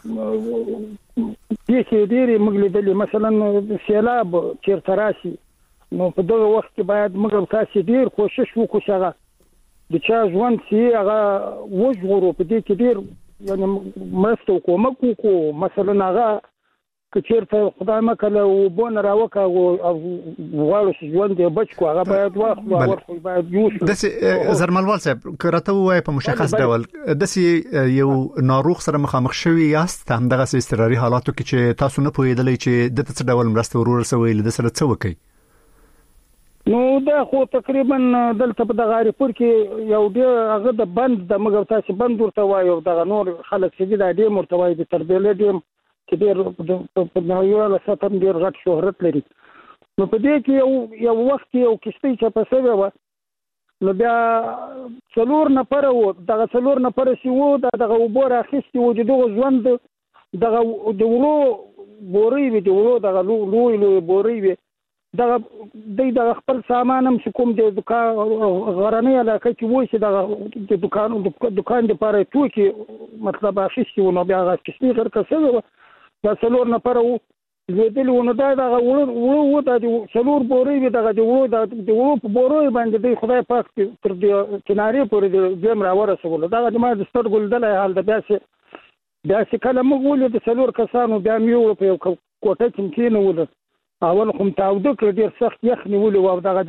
پیښې ډېرې موږ لیدلې. مثلا سیلاب چېرته راشي نو په دغه وخت کې باید موږ تاسې ډېر کوشش وکړو چې هغه د چا ژوند چې هغه وژغورو. په دې کې ډېر یعنې مرسته او کومک وکړو. مثلا هغه که چېرته خدای مکله اوبه نه راوکړو او غواړو چې ژوند یې بچ کړو هغه باید واخلو او ورخو باید یوسو. داسې زرملوال صاحب که راته ووایې په مشخص ډول داسې یو ناروغ سره مخامخ شوي یاست همدغسې اضطراري حالاتو کې چې تاسو نه پوهېدلی چې دته څه ډول مرسته ورورسوئ له ده سره څه وکړئ؟ نو دا خو تقریبا دلته په دغه هریپور کې یو ډېر هغه د بند د موږ تاسې بند ورته وایو دغه نور خلک چې دي دا ډیم ورته وایي د تربیلې ډیم چې ډېر په نړیواله سطح هم ډېر غټ شهرت لري. نو په دې کې یو وخت کې یو کښتۍ چپه شوې وه نو بیا 4 نفره وو. دغه 4 نفره چې وو دغه اوبه راخیستې وو د دغه ژوند دغه د ولو بورۍ وې د ولو دغه لوی بورۍ وې دغه د خپل سامان هم کوم د دکان غراني علاقه کې وای چې د دکان لپاره توکي مطلب اخیستي نو بیا غاښتي غیر کسه دا څلور نفر وو زیدل ونه دا وو د څلور بوري دغه د وو په بوري باندې د خدای پاک تر دې کناري پورې د جام را ورسول دا د ما د سترګل د حال د بیا چې کله موږ ولې د څلور کسانو بیا میو په یو کوټه کې کېنول اول کوم تاوده کړ ډیر سخت یخ نیولې و دغه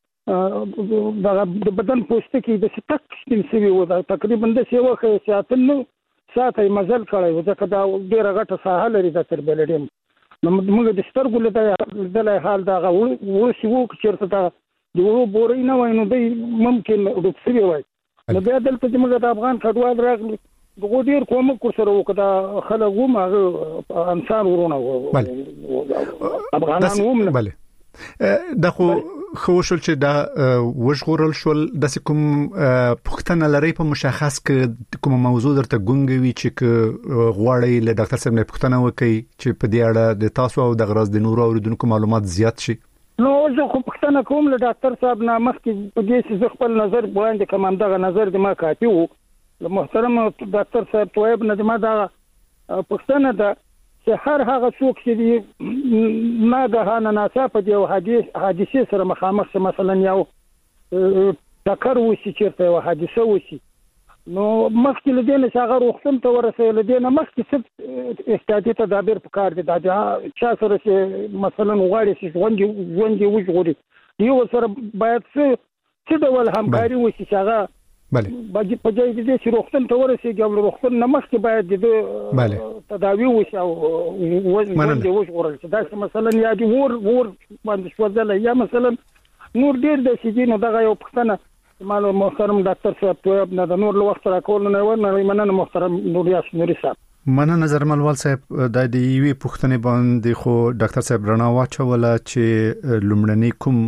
د بدن پوستکی د سټک سپین سوي و دا تقریبا د څه وخت ساعت مزل کړی و ځکه دا ډیره غټه ساحه لري د تر بلډیم نو موږ د سترګو له حال دا ورسې وو چې دا د ورو بوري نه وای نو دی ممکن ورسوي وای نو بیا دلته چې موږ د افغان کډوال راغلي دغه ډیر کوم کو سره وکړه خلک و ما انسان ورونه افغانان هم بله دا خو شول چې دا وشغورل شول د کوم پښتنه لري په مشخص کې کوم موضوع درته ګونګوي چې غواړي له ډاکټر صاحب نه پښتنه وکي چې په دې اړه د تاسو او د غرض د نورو اوریدونکو معلومات زیات شي نو زه خو پښتنه کوم له ډاکټر صاحب نه مخکې په دې چې خپل نظر وړاندې کوم دغه نظر د ما کافي وو محترم ډاکټر صاحب تویب نه ما دا پښتنه ده چې هر هغه څوک چې ناګهانه ناڅاپه دی حادثه سره مخامخ شي مثلا یو ټکر وشي چیرته یو حادثه وشي نو مخکې له دې نه هغه روغتون ته ورسېږي له دې نه مخکې څه احتیاطي تدابیر پکار دي دا چا سره چې مثلا غواړي چې ژوند وژغوري یو سره باید څه ډول همکاري وشي چې هغه بله په ځای دې چې روغتون ته ورسېږي او روغتون نه مخکې باید د تداوی وشي او ژوند وژغورل شي دا مثلا یا د ور باندې شوځل یا مثلا نور ډېر د سیدینو دغه یو پښتنه مالو محترم ډاکټر صاحب تویب نه د نور وخت راکول نه ورنه مننه محترم نوري صاحب مننه زرملوال صاحب د دې پښتنې باندې خو ډاکټر صاحب رڼا واچوله چې لومړنی کوم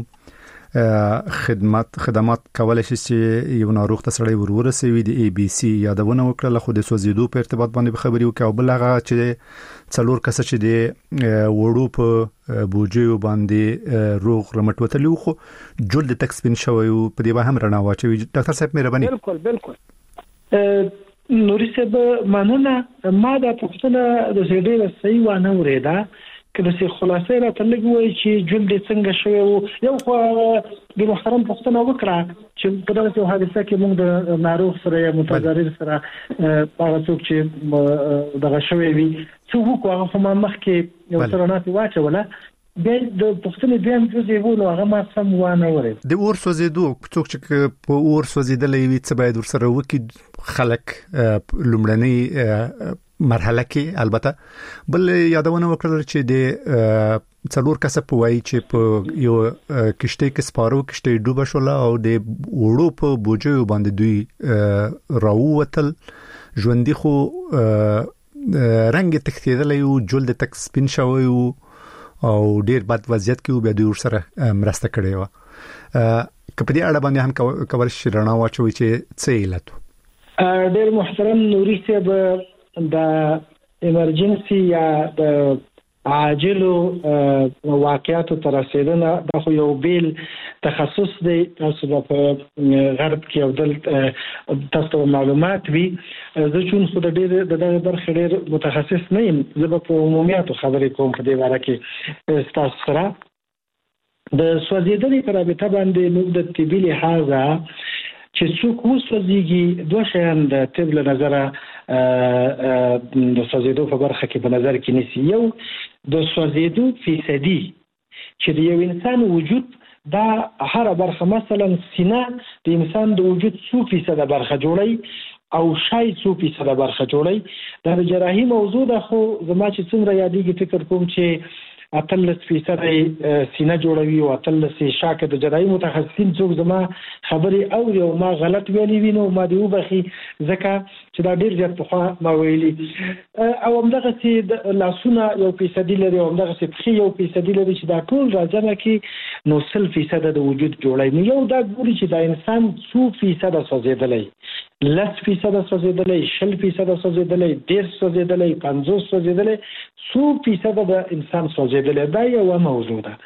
خدمات کولای شي چې یو ناروغ ته سړی ورورسوي د ای بي سي یادونه وکړه خو د سوزیدو په ارتباط باندې خبري وکړه او بل هغه چې څلور کس چې د وړو په بوجيو باندې روغ رمټ وتلو خو جلد تک سپین شوی په دې به هم رڼا واچوي ډاکټر صاحب مهرباني بالکل نوري صاحب مننه ما د پښتنه د زیډي صحیح وانه ورېدا کله چې خلاصې را تلګوي چې جلد څنګه شوی او یو خو د محترم پښتنه وکړه چې په دغه حادثه کې موږ د ناروغ سره متضرر سره هغه څوک چې دغه شوی وي څو هغه په مخ کې یو سره نه واچوله د پښتنې بیا هم جزې وو نو هغه ما سم وانه ورې د اور سوزیدو څوک چې په اور سوزیدلې وي څه باید ورسره وکړي خلک لومړنی مرحله کې البته بل یادونه وکړل چې د څلور کسب وایي چې په یو کشته کې سپارو کشته ډوبه شول او د وړو په بوجيو باندې دوی راووتل ژوندۍ خو رنگ تختیدل یو جلد تک سپین شوی او ډیر بد وضعیت کې به دوی سره مرسته کړې و کپدي اړه باندې هم کول شي رڼا واچوي چې څه علت ډیر محترم نوري صاحب د ایمرجنسي یا د عاجلو واقعاتو تر رسیدنه د خو یو بیل تخصص دی تاسو په غرب کې او د تاسو معلومات وي زه چون خو د ډېر د برخې ډېر متخصص نه یم زه په عمومیاتو خبرې کوم په دې اړه کې تاسو سره د سوځیدلې پر رابطه باندې موږ د طبي لحاظه چې څوک وسوځيږي دوه شیان د طب له نظره د سوځیدو په برخه کې په نظر کې نیسي یو د سوځیدو فیصدي چې د یو انسان وجود دا هر برخه مثلا سینه د انسان د وجود 100% برخه جوړي او شاید 100% برخه جوړي دا د جراحي موضوع ده خو زما چې څومره یادېږي فکر کوم چې 18% سینه جوړوي او 18 شاکه د جراحي متخصصین څوک زما خبري او یو ما غلط ویلي وینو ما دی وبخي ځکه چې دا ډیر زیات په ما ویلي او همدغه چې لاسونه یو فیصدي لري او همدغه چې پخې یو فیصدي لري چې دا ټول راځي کې نو 100% د وجود جوړوي نو یو دا ګوري چې دا انسان 100% سوځیدلی 10% سوځیدلی 20% سوځیدلی 10% سوځیدلی 50% سوځیدلی 100% د انسان سوځیدلی دا یو موضوع ده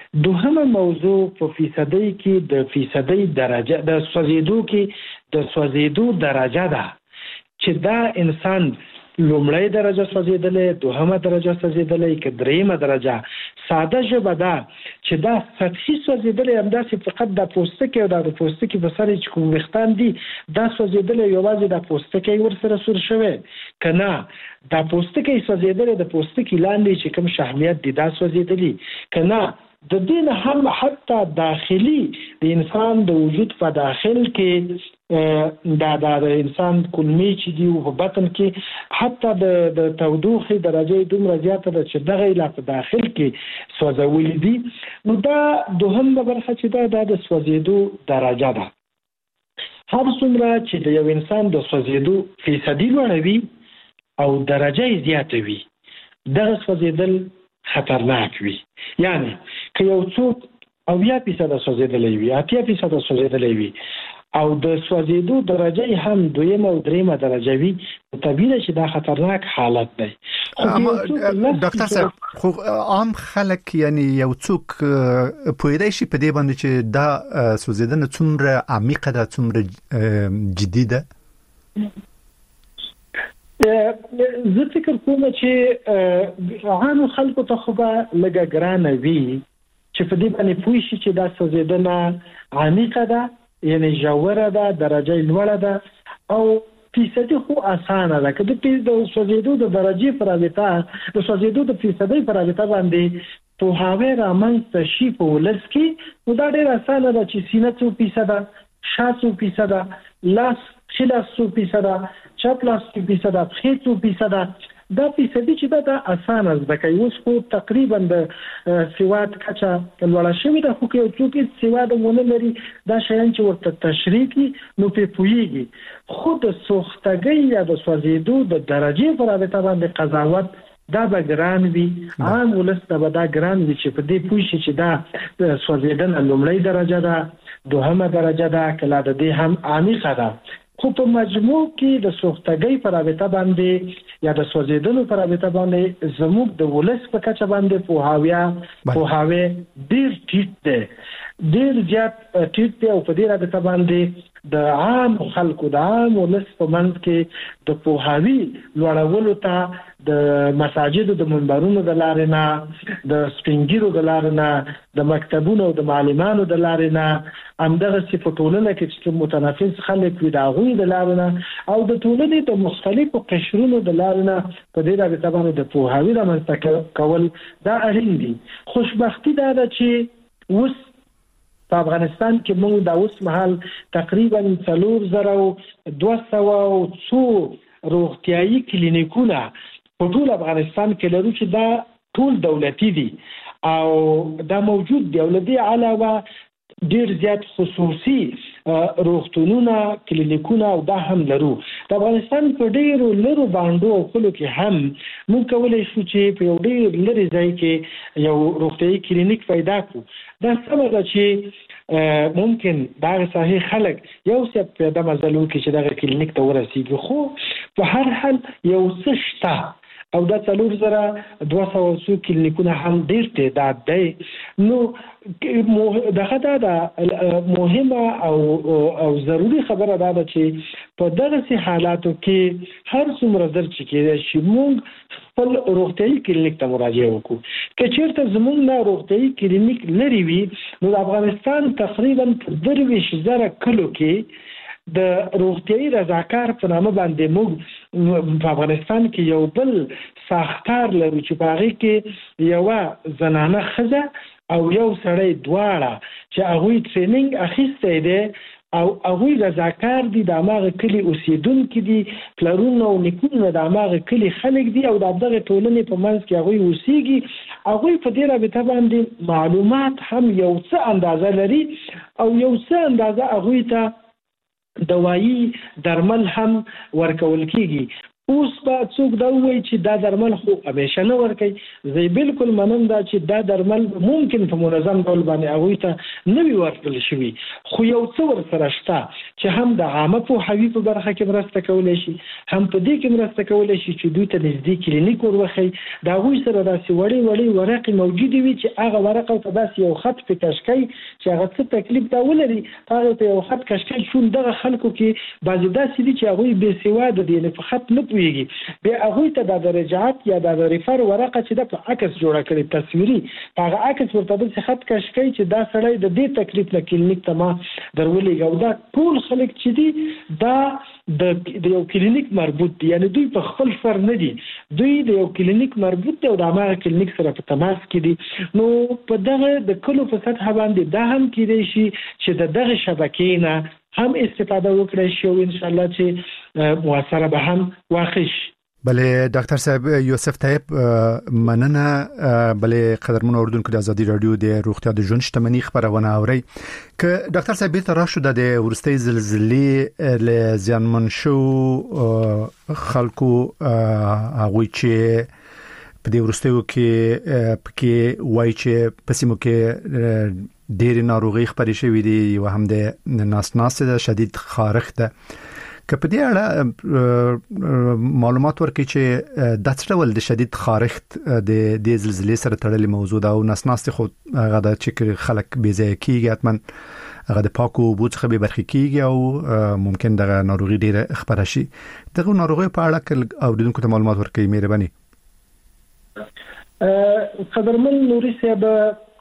دوهمه موضوع په فیصدي کې د فیصدي درجه د سوځیدو کې د سوځیدو درجه ده چې دا انسان لومړی درجه سوځیدلې، دوهمه درجه سوځیدلې، کې دریمه درجه. ساده ژبه ده چې دا سطحي سوځیدلې همداسې فقط د پوستکي او د پوستکي په سر چې کوم ویښتان دي دا سوځیدلې یوازې د پوستکي ورسره سور شوی که نه دا پوستکي سوځیدلې د پوستکي لاندې چې کوم شحمیت دي دا سوځیدلي که نه د دې نه هم حتی داخلي د انسان د وجود په داخل کې د انسان کولمې چې دي په بطن کې حتی د تودوخې درجه دومره زیاته ده چې دغه لا په داخل کې سوځولې دي. نو دا دوهمه برخه چې دا د سوځېدو درجه ده. هر څومره چې د یو انسان د سوځېدو فیصدي لوړه وي او درجه یې زیاته وي دغه سوځېدل خطرناک وي. یعنی که یو څوک 80% سوځېدلی وي 80% سوځېدلی وي او د سوځېدو درجه هم دویمه او دریمه درجه وي طبیعي چې دا خطرناک حالت دی. ډاکټر صاحب خو عام خلک یعنی یو څوک پوهیدای شي په دې باندې چې دا سوځېدنه څومره عمیقه ده څومره جدي ده؟ زه فکر کوم چې عام خلکو ته خو به لږه ګرانه وي چې په دې باندې پوه شي چې دا سوځېدنه عمیقه ده یعنی ژوره ده درجه لوړه ده او فیصدي خو اسانه ده. که د سوځېدو د درجې پر رابطه د سوځېدو د فیصدي پر رابطه باندې پوهاوی رامنځته شي په ولس کې نو دا ډېر اسانه ده چې سینه 100%، شا 100%، لاس خلاص 100%، چپ لاس 100%، پښې 100%. دا فیصدي چې دا اسانه ده کوي. اوس خو تقریبا د سواد کچه لوړه شوې ده خو که یو څوک سواد ونه لري دا شیان چې ورته تشریح کړي نو پرې پوهیږي. خو د سوختګۍ یا د سوځېدو د درجې په رابطه باندې قضاوت دا به ګران وي. عام ولس ته به دا ګران وي چې په دې پوه شي چې دا سوځېدنه لومړۍ درجه ده دوهمه درجه ده که لا د دې هم عمیقه ده. خو په مجموع کې د سوختګۍ په رابطه باندې یا د سوځېدلو په رابطه باندې زموږ د ولس په کچه باندې پوهاوی ډېر ټیټ دی، ډېر زیات ټیټ دی او په دې رابطه باندې د عام خلکو د عام ولس په منځ کې د پوهاوی لوړولو ته د مساجدو د منبرونو د لارې نه د سپینګیرو د لارې نه د مکتبونو او د معلمانو د لارې نه همدغسې په ټولنه کې چې متنفس خلک وي د هغوی د لارې نه او د ټولنې د مختلفو قشرونو د لارې نه په دې رابطه باندې د پوهاوي رامنځته کول دا اړین دي. خوشبختي دا ده چې اوس په افغانستان کې موږ د اوس مهال تقریبا 4200 روغتیايي کلینیکونه په ټول افغانستان کې لرو چې دا ټول دولتي دي او دا موجود دی او له دې علاوه ډیر زیات خصوصي روغتونونه کلینیکونه او دا هم لرو. د افغانستان په ډیرو لرو باندې او کلو کې هم موږ کولای شو چې په یو ډیر لري ځای کې یو روغتیايي کلینیک پیدا کړو. دا سمه ده چې ممکن دا صحیح خلک یو څه پیدا مزلو کې چې دا کلینیک ته ورسیږي خو په هر حال یو څه شته او دا 4200 کلینیکونه هم ډیر تعداد دی. نو دغه دا مهمه او ضروری خبره ده چې په دغه حالاتو کې هر څومره زر چې کېږي چې موږ خپل روغتیايي کلینیک ته مراجعه وکړو. که چیرته زموږ نه روغتیايي کلینیک لري وي نو د افغانستان تقریبا 20000 کلو کې د روغتیايي رضاکار په نامه باندې موږ په افغانستان کې یو بل ساختار لرو چې په هغې کې یوه زنانه ښځه او یو سړی دواړه چې هغوی ټریننګ اخیستی دی او هغوی رضاکار دي د هماغه کلي اوسېدونکي دي پلرونه او نیکونه د هماغه کلي خلک دي او د دغه ټولنې په منځ کې هغوی اوسېږي. هغوی په دې رابطه باندې معلومات هم یو څه اندازه لري او یو څه اندازه هغوی ته دوایی درمل هم ورکول کیږي. اوس به څوک دا وایي چې دا درمل خو همیشه نه ورکوي. زه بالکل منم دا چې دا درمل ممکن په منظم ډول باندې هغوی ته نه وي ورکړل شوي خو یو څه ورسره شته چې هم د عامه پوهاوي په برخه کې مرسته کولای شي، هم په دې کې مرسته کولای شي چې دوی ته نږدې کلینیک ورخی. دا هغوی سره داسې وړې ورقې موجودې وي چې هغه ورقه ته داسې یو خط په کشکۍ چې هغه څه تکلیف دا ولري، هغه په یو خط کشکۍ شون. دغه خلکو کې بعضې داسې دي چې هغوی بېسواده دي، یعنې په خط نه پوهېږي، بیا هغوی ته دا د رجعت یا دا د ریفر ورقه چې ده په عکس جوړه کړې تصویري، په هغه عکس ورته داسې خط کشکۍ چې دا سړی د دې تکلیف نه کلینیک ته ما درولېږه. او دا ټول خلک چې دي دا د یو کلینیک مربوط دي، یعنی دوی په خپل سر نه دي، دوی د یو کلینیک مربوط دي او د هماغه کلینیک سره په تماس کې دي. نو په دغه د کلو په سطح باندې دا هم کېدای شي چې د دغه شبکې نه هم استفاده وکړی شي او انشاءالله چې مؤثره به هم واقع شي. بله ډاکټر صاحب یوسف طیب مننه. بله قدرمن اوردونکو د ازادي رادیو د روغتیا د ژوند شتمنۍ خبرونه اوري. که ډاکټر صاحب بیرته راشو د ورستۍ زلزلې له زیانمن شو خلکو هغوی چې په دې ورستیو کې وایي چې په سیمو کې ډېرې ناروغۍ خپرې شوې دي، یو هم د ناسناسې ده، شدید خارښ ده. که په دې اړه معلومات ورکړي چې د څه ډول د شدید خارښت د زلزلې سره تړلې موضوع ده او ناسناستې خو هغه ده چې خلک بې ځایه کېږي، حتما هغه د پاکو اوبو څخه بې برخې کېږي او ممکن دغه ناروغي ډېره خپره شي. دغه ناروغیو په اړه که اورېدونکو ته معلومات ورکړي مهرباني. قدرمن نوري صاحب،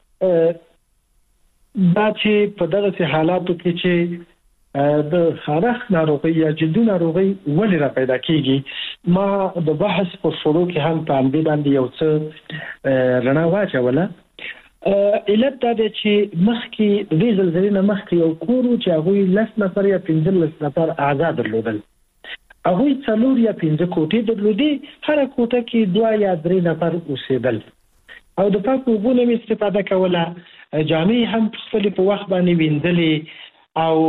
دا چې په دغه حالاتو کې چې د خارښ ناروغي یا جلدي ناروغي ولې را پیدا کیږي، ما د بحث په شروع کې هم په همدې باندې یو څه رڼا واچوله. علت دا دی چې مخکې د دې زلزلې نه مخکې یو کور و چې هغوی 10 نفر یا 15 نفر اعضا درلودل. هغوی 4 یا 5 کوټې درلودې، هره کوټه کې 2 یا 3 نفر اوسېدل او د پاکو اوبو نه استفاده کوله. جامې هم خپلې په وخت باندې وینځلې او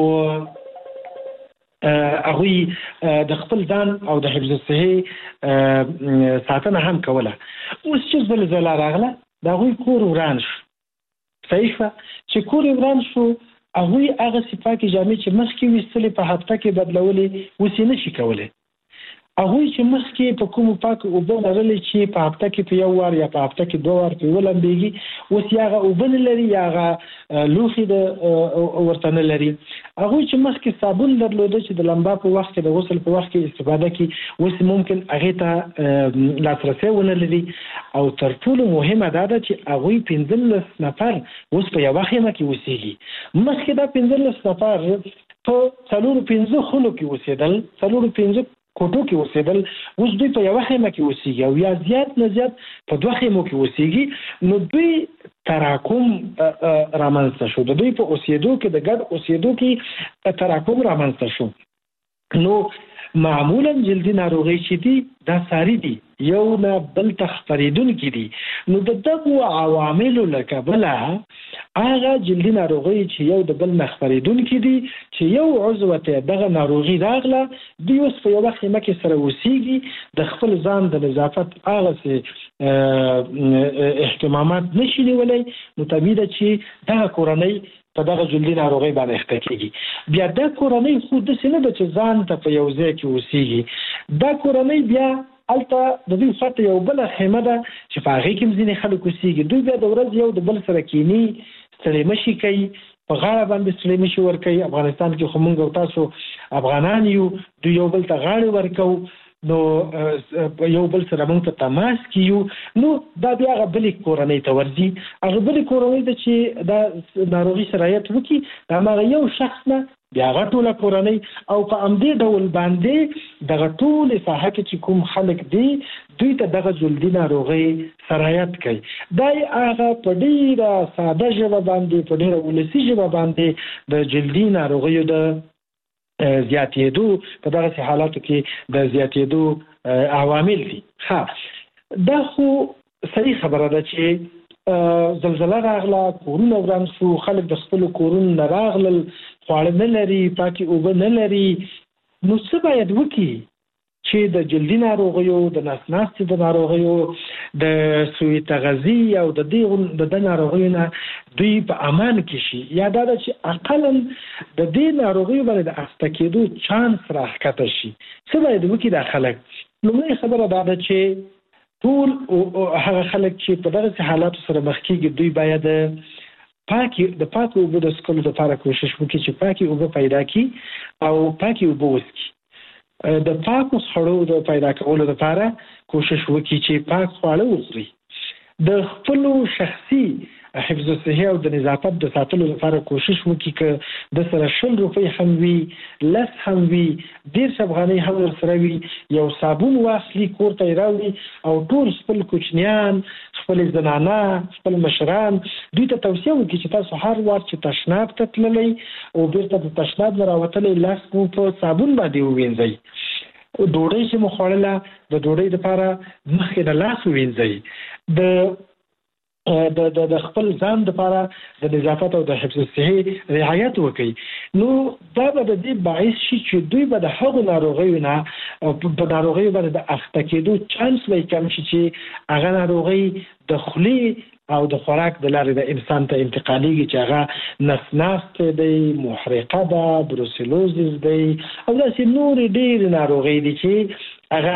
هغوی د خپل ځان او د حفظ الصحې ساتنه هم کوله. اوس چې زلزله راغله د هغوی کور وران شو. صحیح شوه چې کور وران شو، هغوی هغه پاکې جامې چې مخکې ویستلې په هفته کې بدلولې اوس یې نشي کولی. هغوی چې مخکې په کومو پاکو اوبه لرلې چې په هفته کې په 1 وار یا په هفته کې 2 وار په ولمبېږي، اوس یا هغه اوبه نه لري یا هغه لوښي ورته نه لري. هغوی چې مخکې صابون درلوده چې د لمبا په وخت کې د غسل په وخت کې استفاده کړي، اوس ممکن هغې ته لاسرسی ونه لري. او تر ټولو مهمه دا ده چې هغوی 15 نفر اوس په یوه خیمه کې اوسېږي. مخکې دا 15 نفر په 4-5 خونو کې اوسېدل، 4-5 کوټو کې اوسېدل، اوس دوی په یوه خیمه کې اوسېږي او یا زیات نه زیات په 2 خیمو کې اوسېږي. نو دوی تراکم رامنځته شو، د دوی په اوسېدو کې د ګډ اوسېدو کې تراکم رامنځته شو. نو معمولا جلدي ناروغي چې دي دا ساري دي، یو نه بل ته خپرېدونکي دي. نو د دغو عواملو له کبله هغه جلدي ناروغي چې یو د بل نه خپرېدونکي دي، چې یو عضو ته دغه ناروغي راغله، دوی اوس په یوه خیمه کې سره اوسېږي، د خپل ځان د نظافت هغسې اهتمامات نشي نیولی. نو طبیعي ده چې دغه کورنۍ په دغه جلدي ناروغۍ باندې اخته کېږي. بیا دا کورنۍ خو داسې نه ده چې ځان ته په یو ځای کې اوسېږي، دا کورنۍ بیا هلته د دوی خواته یو بله خیمه ده چې په هغې کې هم ځینې خلک اوسېږي. دوی بیا د ورځ یو د بل سره کیني، ستړی مشي کوي، په غاړه باندې ستړی مشي ورکوي. افغانستان کې خو موږ او تاسو افغانان یو، دوی یو بل ته غاړې ورکوو، نو یو بل سره موږ ته تماس کیو. نو دا بیا هغه بلې کورنۍ ته ورځي. هغه بلې کورنۍ ته چې دا ناروغي سرایت وکړي، د هماغه یو شخص نه بیا هغه ټوله کورنۍ او په همدې ډول باندې دغه ټولې ساحه کې چې کوم خلک دي دوی ته دغه جلدي ناروغۍ سرایت کوي. دا هغه په ډېره ساده ژبه باندې، په ډېره ولسي ژبه باندې د جلدي ناروغیو د زیاتېدو په دغه حالاتو کې د زیاتېدو عوامل دي. دا خو صحیح خبره ده چې زلزله راغله، کورونه وران شو، خلک د خپلو کورونو نه راغلل، خواړه نه لري، پاکې اوبه نه لري. نو څه باید وکړي؟ چې د جلدي ناروغیو، د نسناستي د ناروغیو، د سوی تغذی او د دې ناروغیو نه دوی په امان کې شي، یا دا چې اقلا د دې ناروغیو باندې د اخته کېدو چانس راښکته شي. څه باید وکړي دا خلک؟ لومړی خبره دا ده چې ټول هغه خلک چې په دغه حالاتو سره مخ کېږي دوی باید د پاکو اوبو د څښلو لپاره کوشش وکړي چې پاکې اوبه پیدا کړي او پاکې اوبه وڅښي. د پاکو خواړو د پیدا کولو لپاره کوشش وکړي چې پاک خواړه وخوري. د خپلو شخصي حفظ الصحه او د نظافت د ساتلو لپاره کوشش وکړي چې د سره 100 روپۍ هم وي، 10 هم وي، 10 افغانۍ هم ورسره وي، یو صابون واخلي کور ته یې راوړي او ټول خپل کوچنیان، خپل زنانه، خپل مشران دوی ته توصیه وکړي چې تاسو هر وخت چې تشناب ته تللی او بیرته د تشناب نه راوتلی لاس مو په صابون باندې ووینځئ. ډوډۍ چې مو خوړله د ډوډۍ لپاره مخکې نه لاس ووینځئ. د خپل ځان لپاره د نظافت او د حفظ الصحه رعایت وکړي. نو دا به د دې باعث شي چې دوی به د هغو ناروغیو نه په ناروغیو باندې د اخته کېدو چانس به کم شي چې هغه ناروغي د خولې او د خوراک د لارې د انسان ته انتقالېږي، چې هغه نسناست دی، محرقه ده، بروسلوزیس دی او داسې نورې ډېرې ناروغۍ دي چې هغه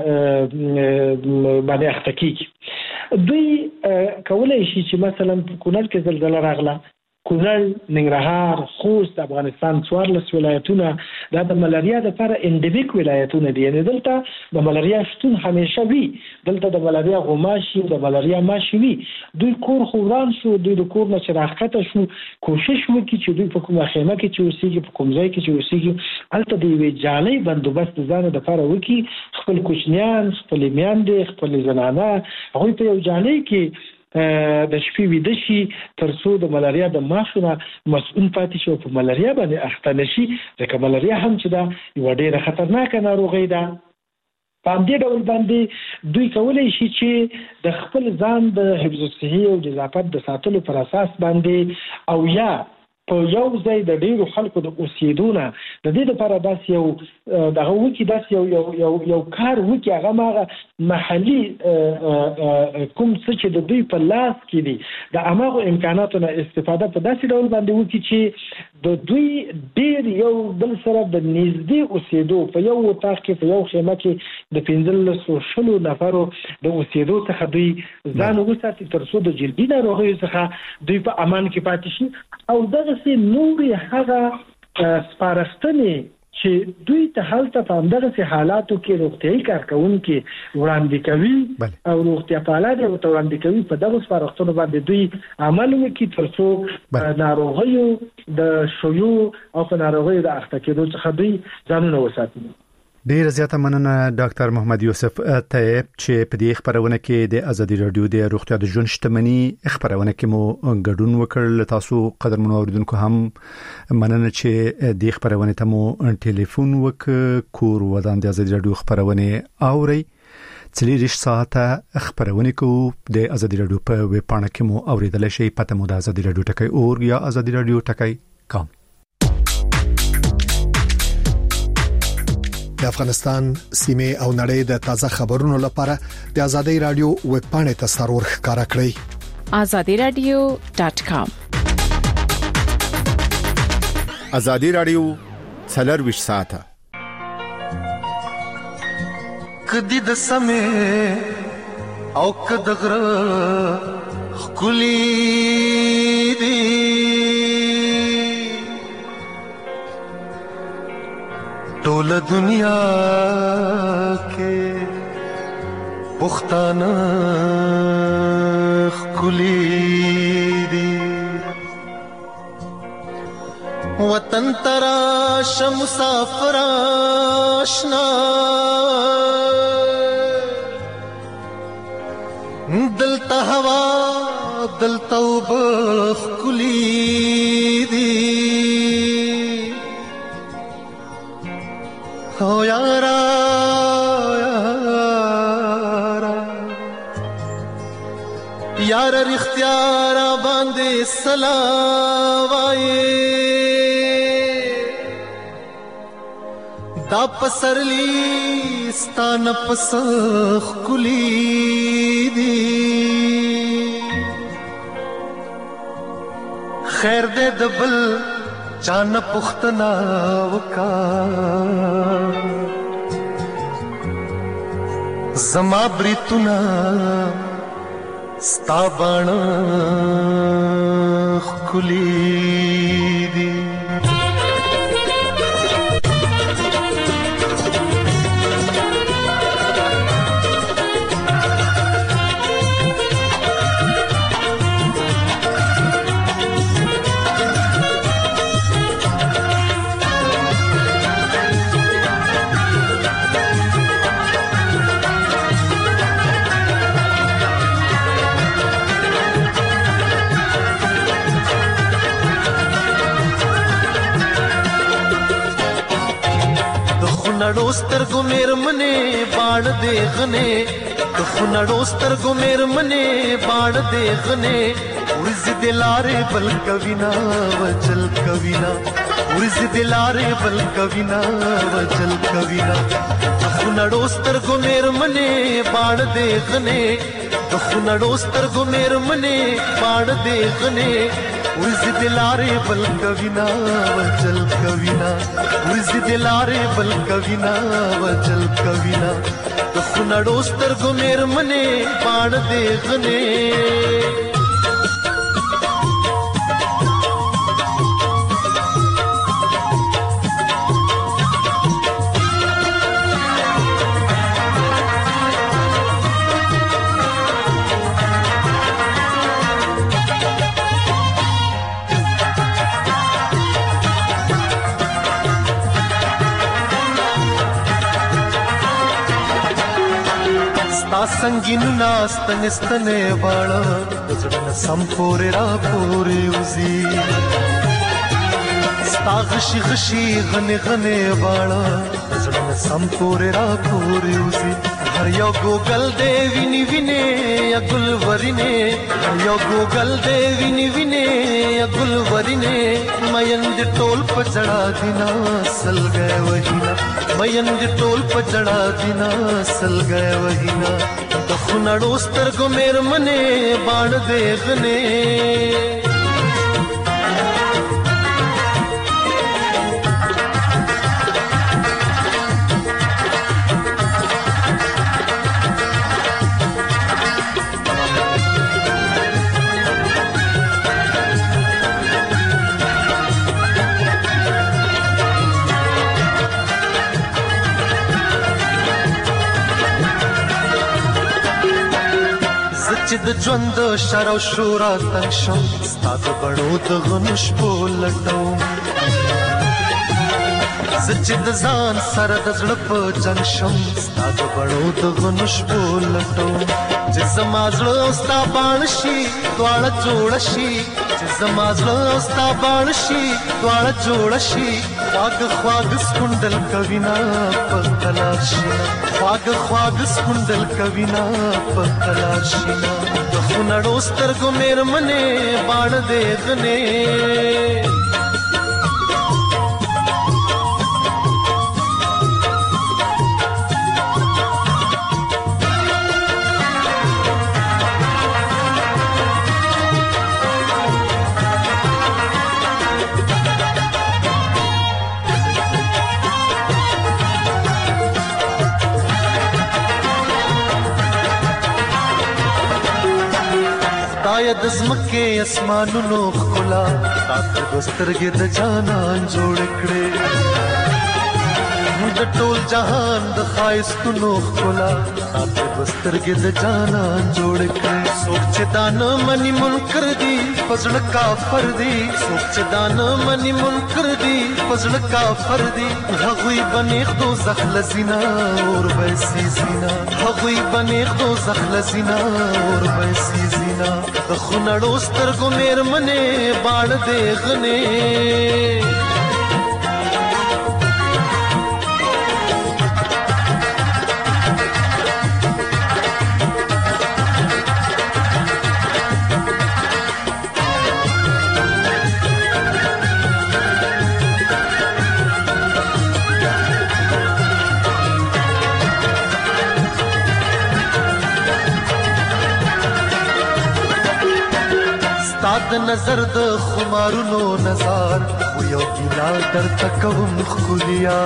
باندې اخته کېږي. دوی کولی شي چې مثلا په کونړ کې زلزله راغله، کونړ، ننګرهار، خوست، افغانستان 14 ولایتونه دا د ملاریا لپاره انډیمیک ولایتونه دي، یعنی دلته د ملاریا شتون همیشه وي، دلته د ملاریا غوماشي، د ملاریا ماشي وي. دوی کور خو وران شو، دوی د کور نه چې راښکته شو کوشش وکړي چې دوی په کومه خیمه کې چې اوسېږي، په کوم ځای کې چې اوسېږي، هلته د یوې جالۍ بندوبست د ځان لپاره وکړي. خپل کوچنیان، خپل میندې، خپل زنانه هغوی په یو جالۍ کې د شپې ویده شي تر څو د ملاریا د ماشو نه مسؤل پاتې شي او په ملاریا باندې اخته نه شي، ځکه ملاریا هم چې ده یوه ډېره خطرناکه ناروغۍ ده. په همدې ډول باندې دوی کولی شي چې د خپل ځان د حفظ الصحې او نظافت د ساتلو پر اساس باندې او یا په یو ځای د ډېرو خلکو د اوسېدو نه د دې لپاره داسې یو دغه وکړي، داسې یو کار وکړي، هغه هماغه محلي کوم څه چې د دوی په لاس کې دي د هماغو امکاناتو نه استفاده په داسې ډول باندې وکړي چې د دوی ډېر یو بل سره د نږدې اوسېدو په یو اتاق کې، په یو خیمه کې د 15-20 نفرو د اوسېدو څخه دوی ځان وساتي تر څو د جلدي ناروغیو څخه دوی په امان کې پاتې شي. او دغسې نورې هغه سپارښتنې چې دوی ته هلته په همدغسې حالاتو کې روغتیایي کارکوونکي وړاندې کوي او روغتیا پالان یې ورته وړاندې کوي، په دغو سپارښتنو باندې دوی عمل وکړي تر څو ناروغیو د شیوع او په ناروغیو د اخته کېدو څخه دوی ځانونه وساتي. ډیر زیاته مننه ډاکټر محمد یوسف طیب چې په دې خبرونه کې د ازادي رادیو د روغتیا د ژوند شتمنۍ خبرونه کې مو ګډون وکړ. تاسو قدرمنو اوریدونکو هم مننه چې د خبرونه ته مو ټلیفون کور ودان د ازادي رادیو خبرونه اوري. 3 ساعته خبرونه کو د ازادي رادیو په ویب پاڼه کې مو اوریدل شي. پته مو د ازادي رادیو ټکی اور یا ازادي رادیو ټکی کام. د افغانستان سیمه او نړۍ د تازه خبرونو لپاره د ازادي رادیو ویب پاڼه ته سرور ښکارا کړئ azadiradio.com. ازادي رادیو 24 ساعته کدی د سمې او کدغره خولي دی ټول دنیا کې پښتانه خولي دی وطن ترا شمسافر آشنا دلتا ہوا دلتا وبخ کلی دی او یارا یارا یارا رختیارا باندې سلام وای دا پسرلی ستانه پسخ کلی دی خیر دې د بل چانه پختنا وکا زما بریتنا ستا بان کلی دی خنړو سترګو میرمنې باڼ دې غنې د خنړو سترګو میرمنې باڼ دې غنې ورځ دې لارې بل کوینا وجل کوینا ورځ دې لارې بل کوینا وجل کوینا د خنړو سترګو میرمنې باڼ دې غنې د خنړو سترګو میرمنې باڼ دې غنې ورځ دې لارې بل کوینا وجل کوینا ورځ دې لارې بل کوینا وجل کوینا د خنړو سترګو میرمنې باڼ دې غنې संगीनु नास्तन स्तने वाला जड़न संपोरे रा पोरे उजी स्ता गशी गशी गने गने वाला जड़न संपोरे रा पोरे उजी हर यो गोगल देवी निविने या गुलवरिने हर यो गोगल देवी निविने या गुलवरिने मयंद टोल पचड़ा दिना सल गए वहीना मयंद टोल पचड़ा दिना सल गए वहीना د خنړو سترګو میرمنې باڼ دې غنې چې د ژوند شر او شورا تنګ شم ستا د بڼو د غنو شپو لټوم زه چې د ځان سره د زړه په جنګ شم ستا د بڼو د غنو شپو لټوم چې زما زړه او ستا باڼ شي دواړه جوړه شي چې زما زړه او ستا باڼ شي دواړه جوړه شي خواږ خواږ سکندل کوینا په تلار شینا خواږ خواږ سکندل کوینا په تلار شینا د خنړو سترګو میرمنې باڼ دې غنې د زمکه اسمانونو خلا تاسو سترګې د جانان جوړ کړې د ټول جهان د خایستونو خلا تاسو سترګې د جانان جوړ کړې سوچ دان منی منکر دی فزړ کافر دی سوچ دان منی منکر دی فزړ کافر دی هغوی بنیخ دو زخل زینا اور ویسی زینا هغوی بنیخ دو زخل زینا اور ویسی زینا د خنړو سترګو میرمنې باڼ دې غنې د نظر د خمارونو نظر و یو ګیلا در تکوم خولیا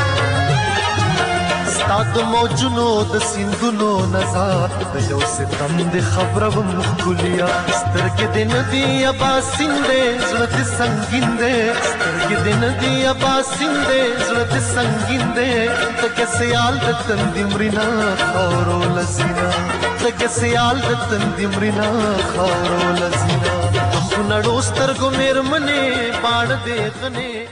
ستاد موجونو د سیندونو نظر د یو ستم د خبرو خولیا سترګې د ندی ابا سیندې زړه د سنگین دې سترګې د ندی ابا سیندې زړه د سنگین دې تک سیال د تندې مرینا خورو لسینا تک سیال د تندې مرینا خورو لسینا خو نړو سترګو مېرمنې باڼ دې غنې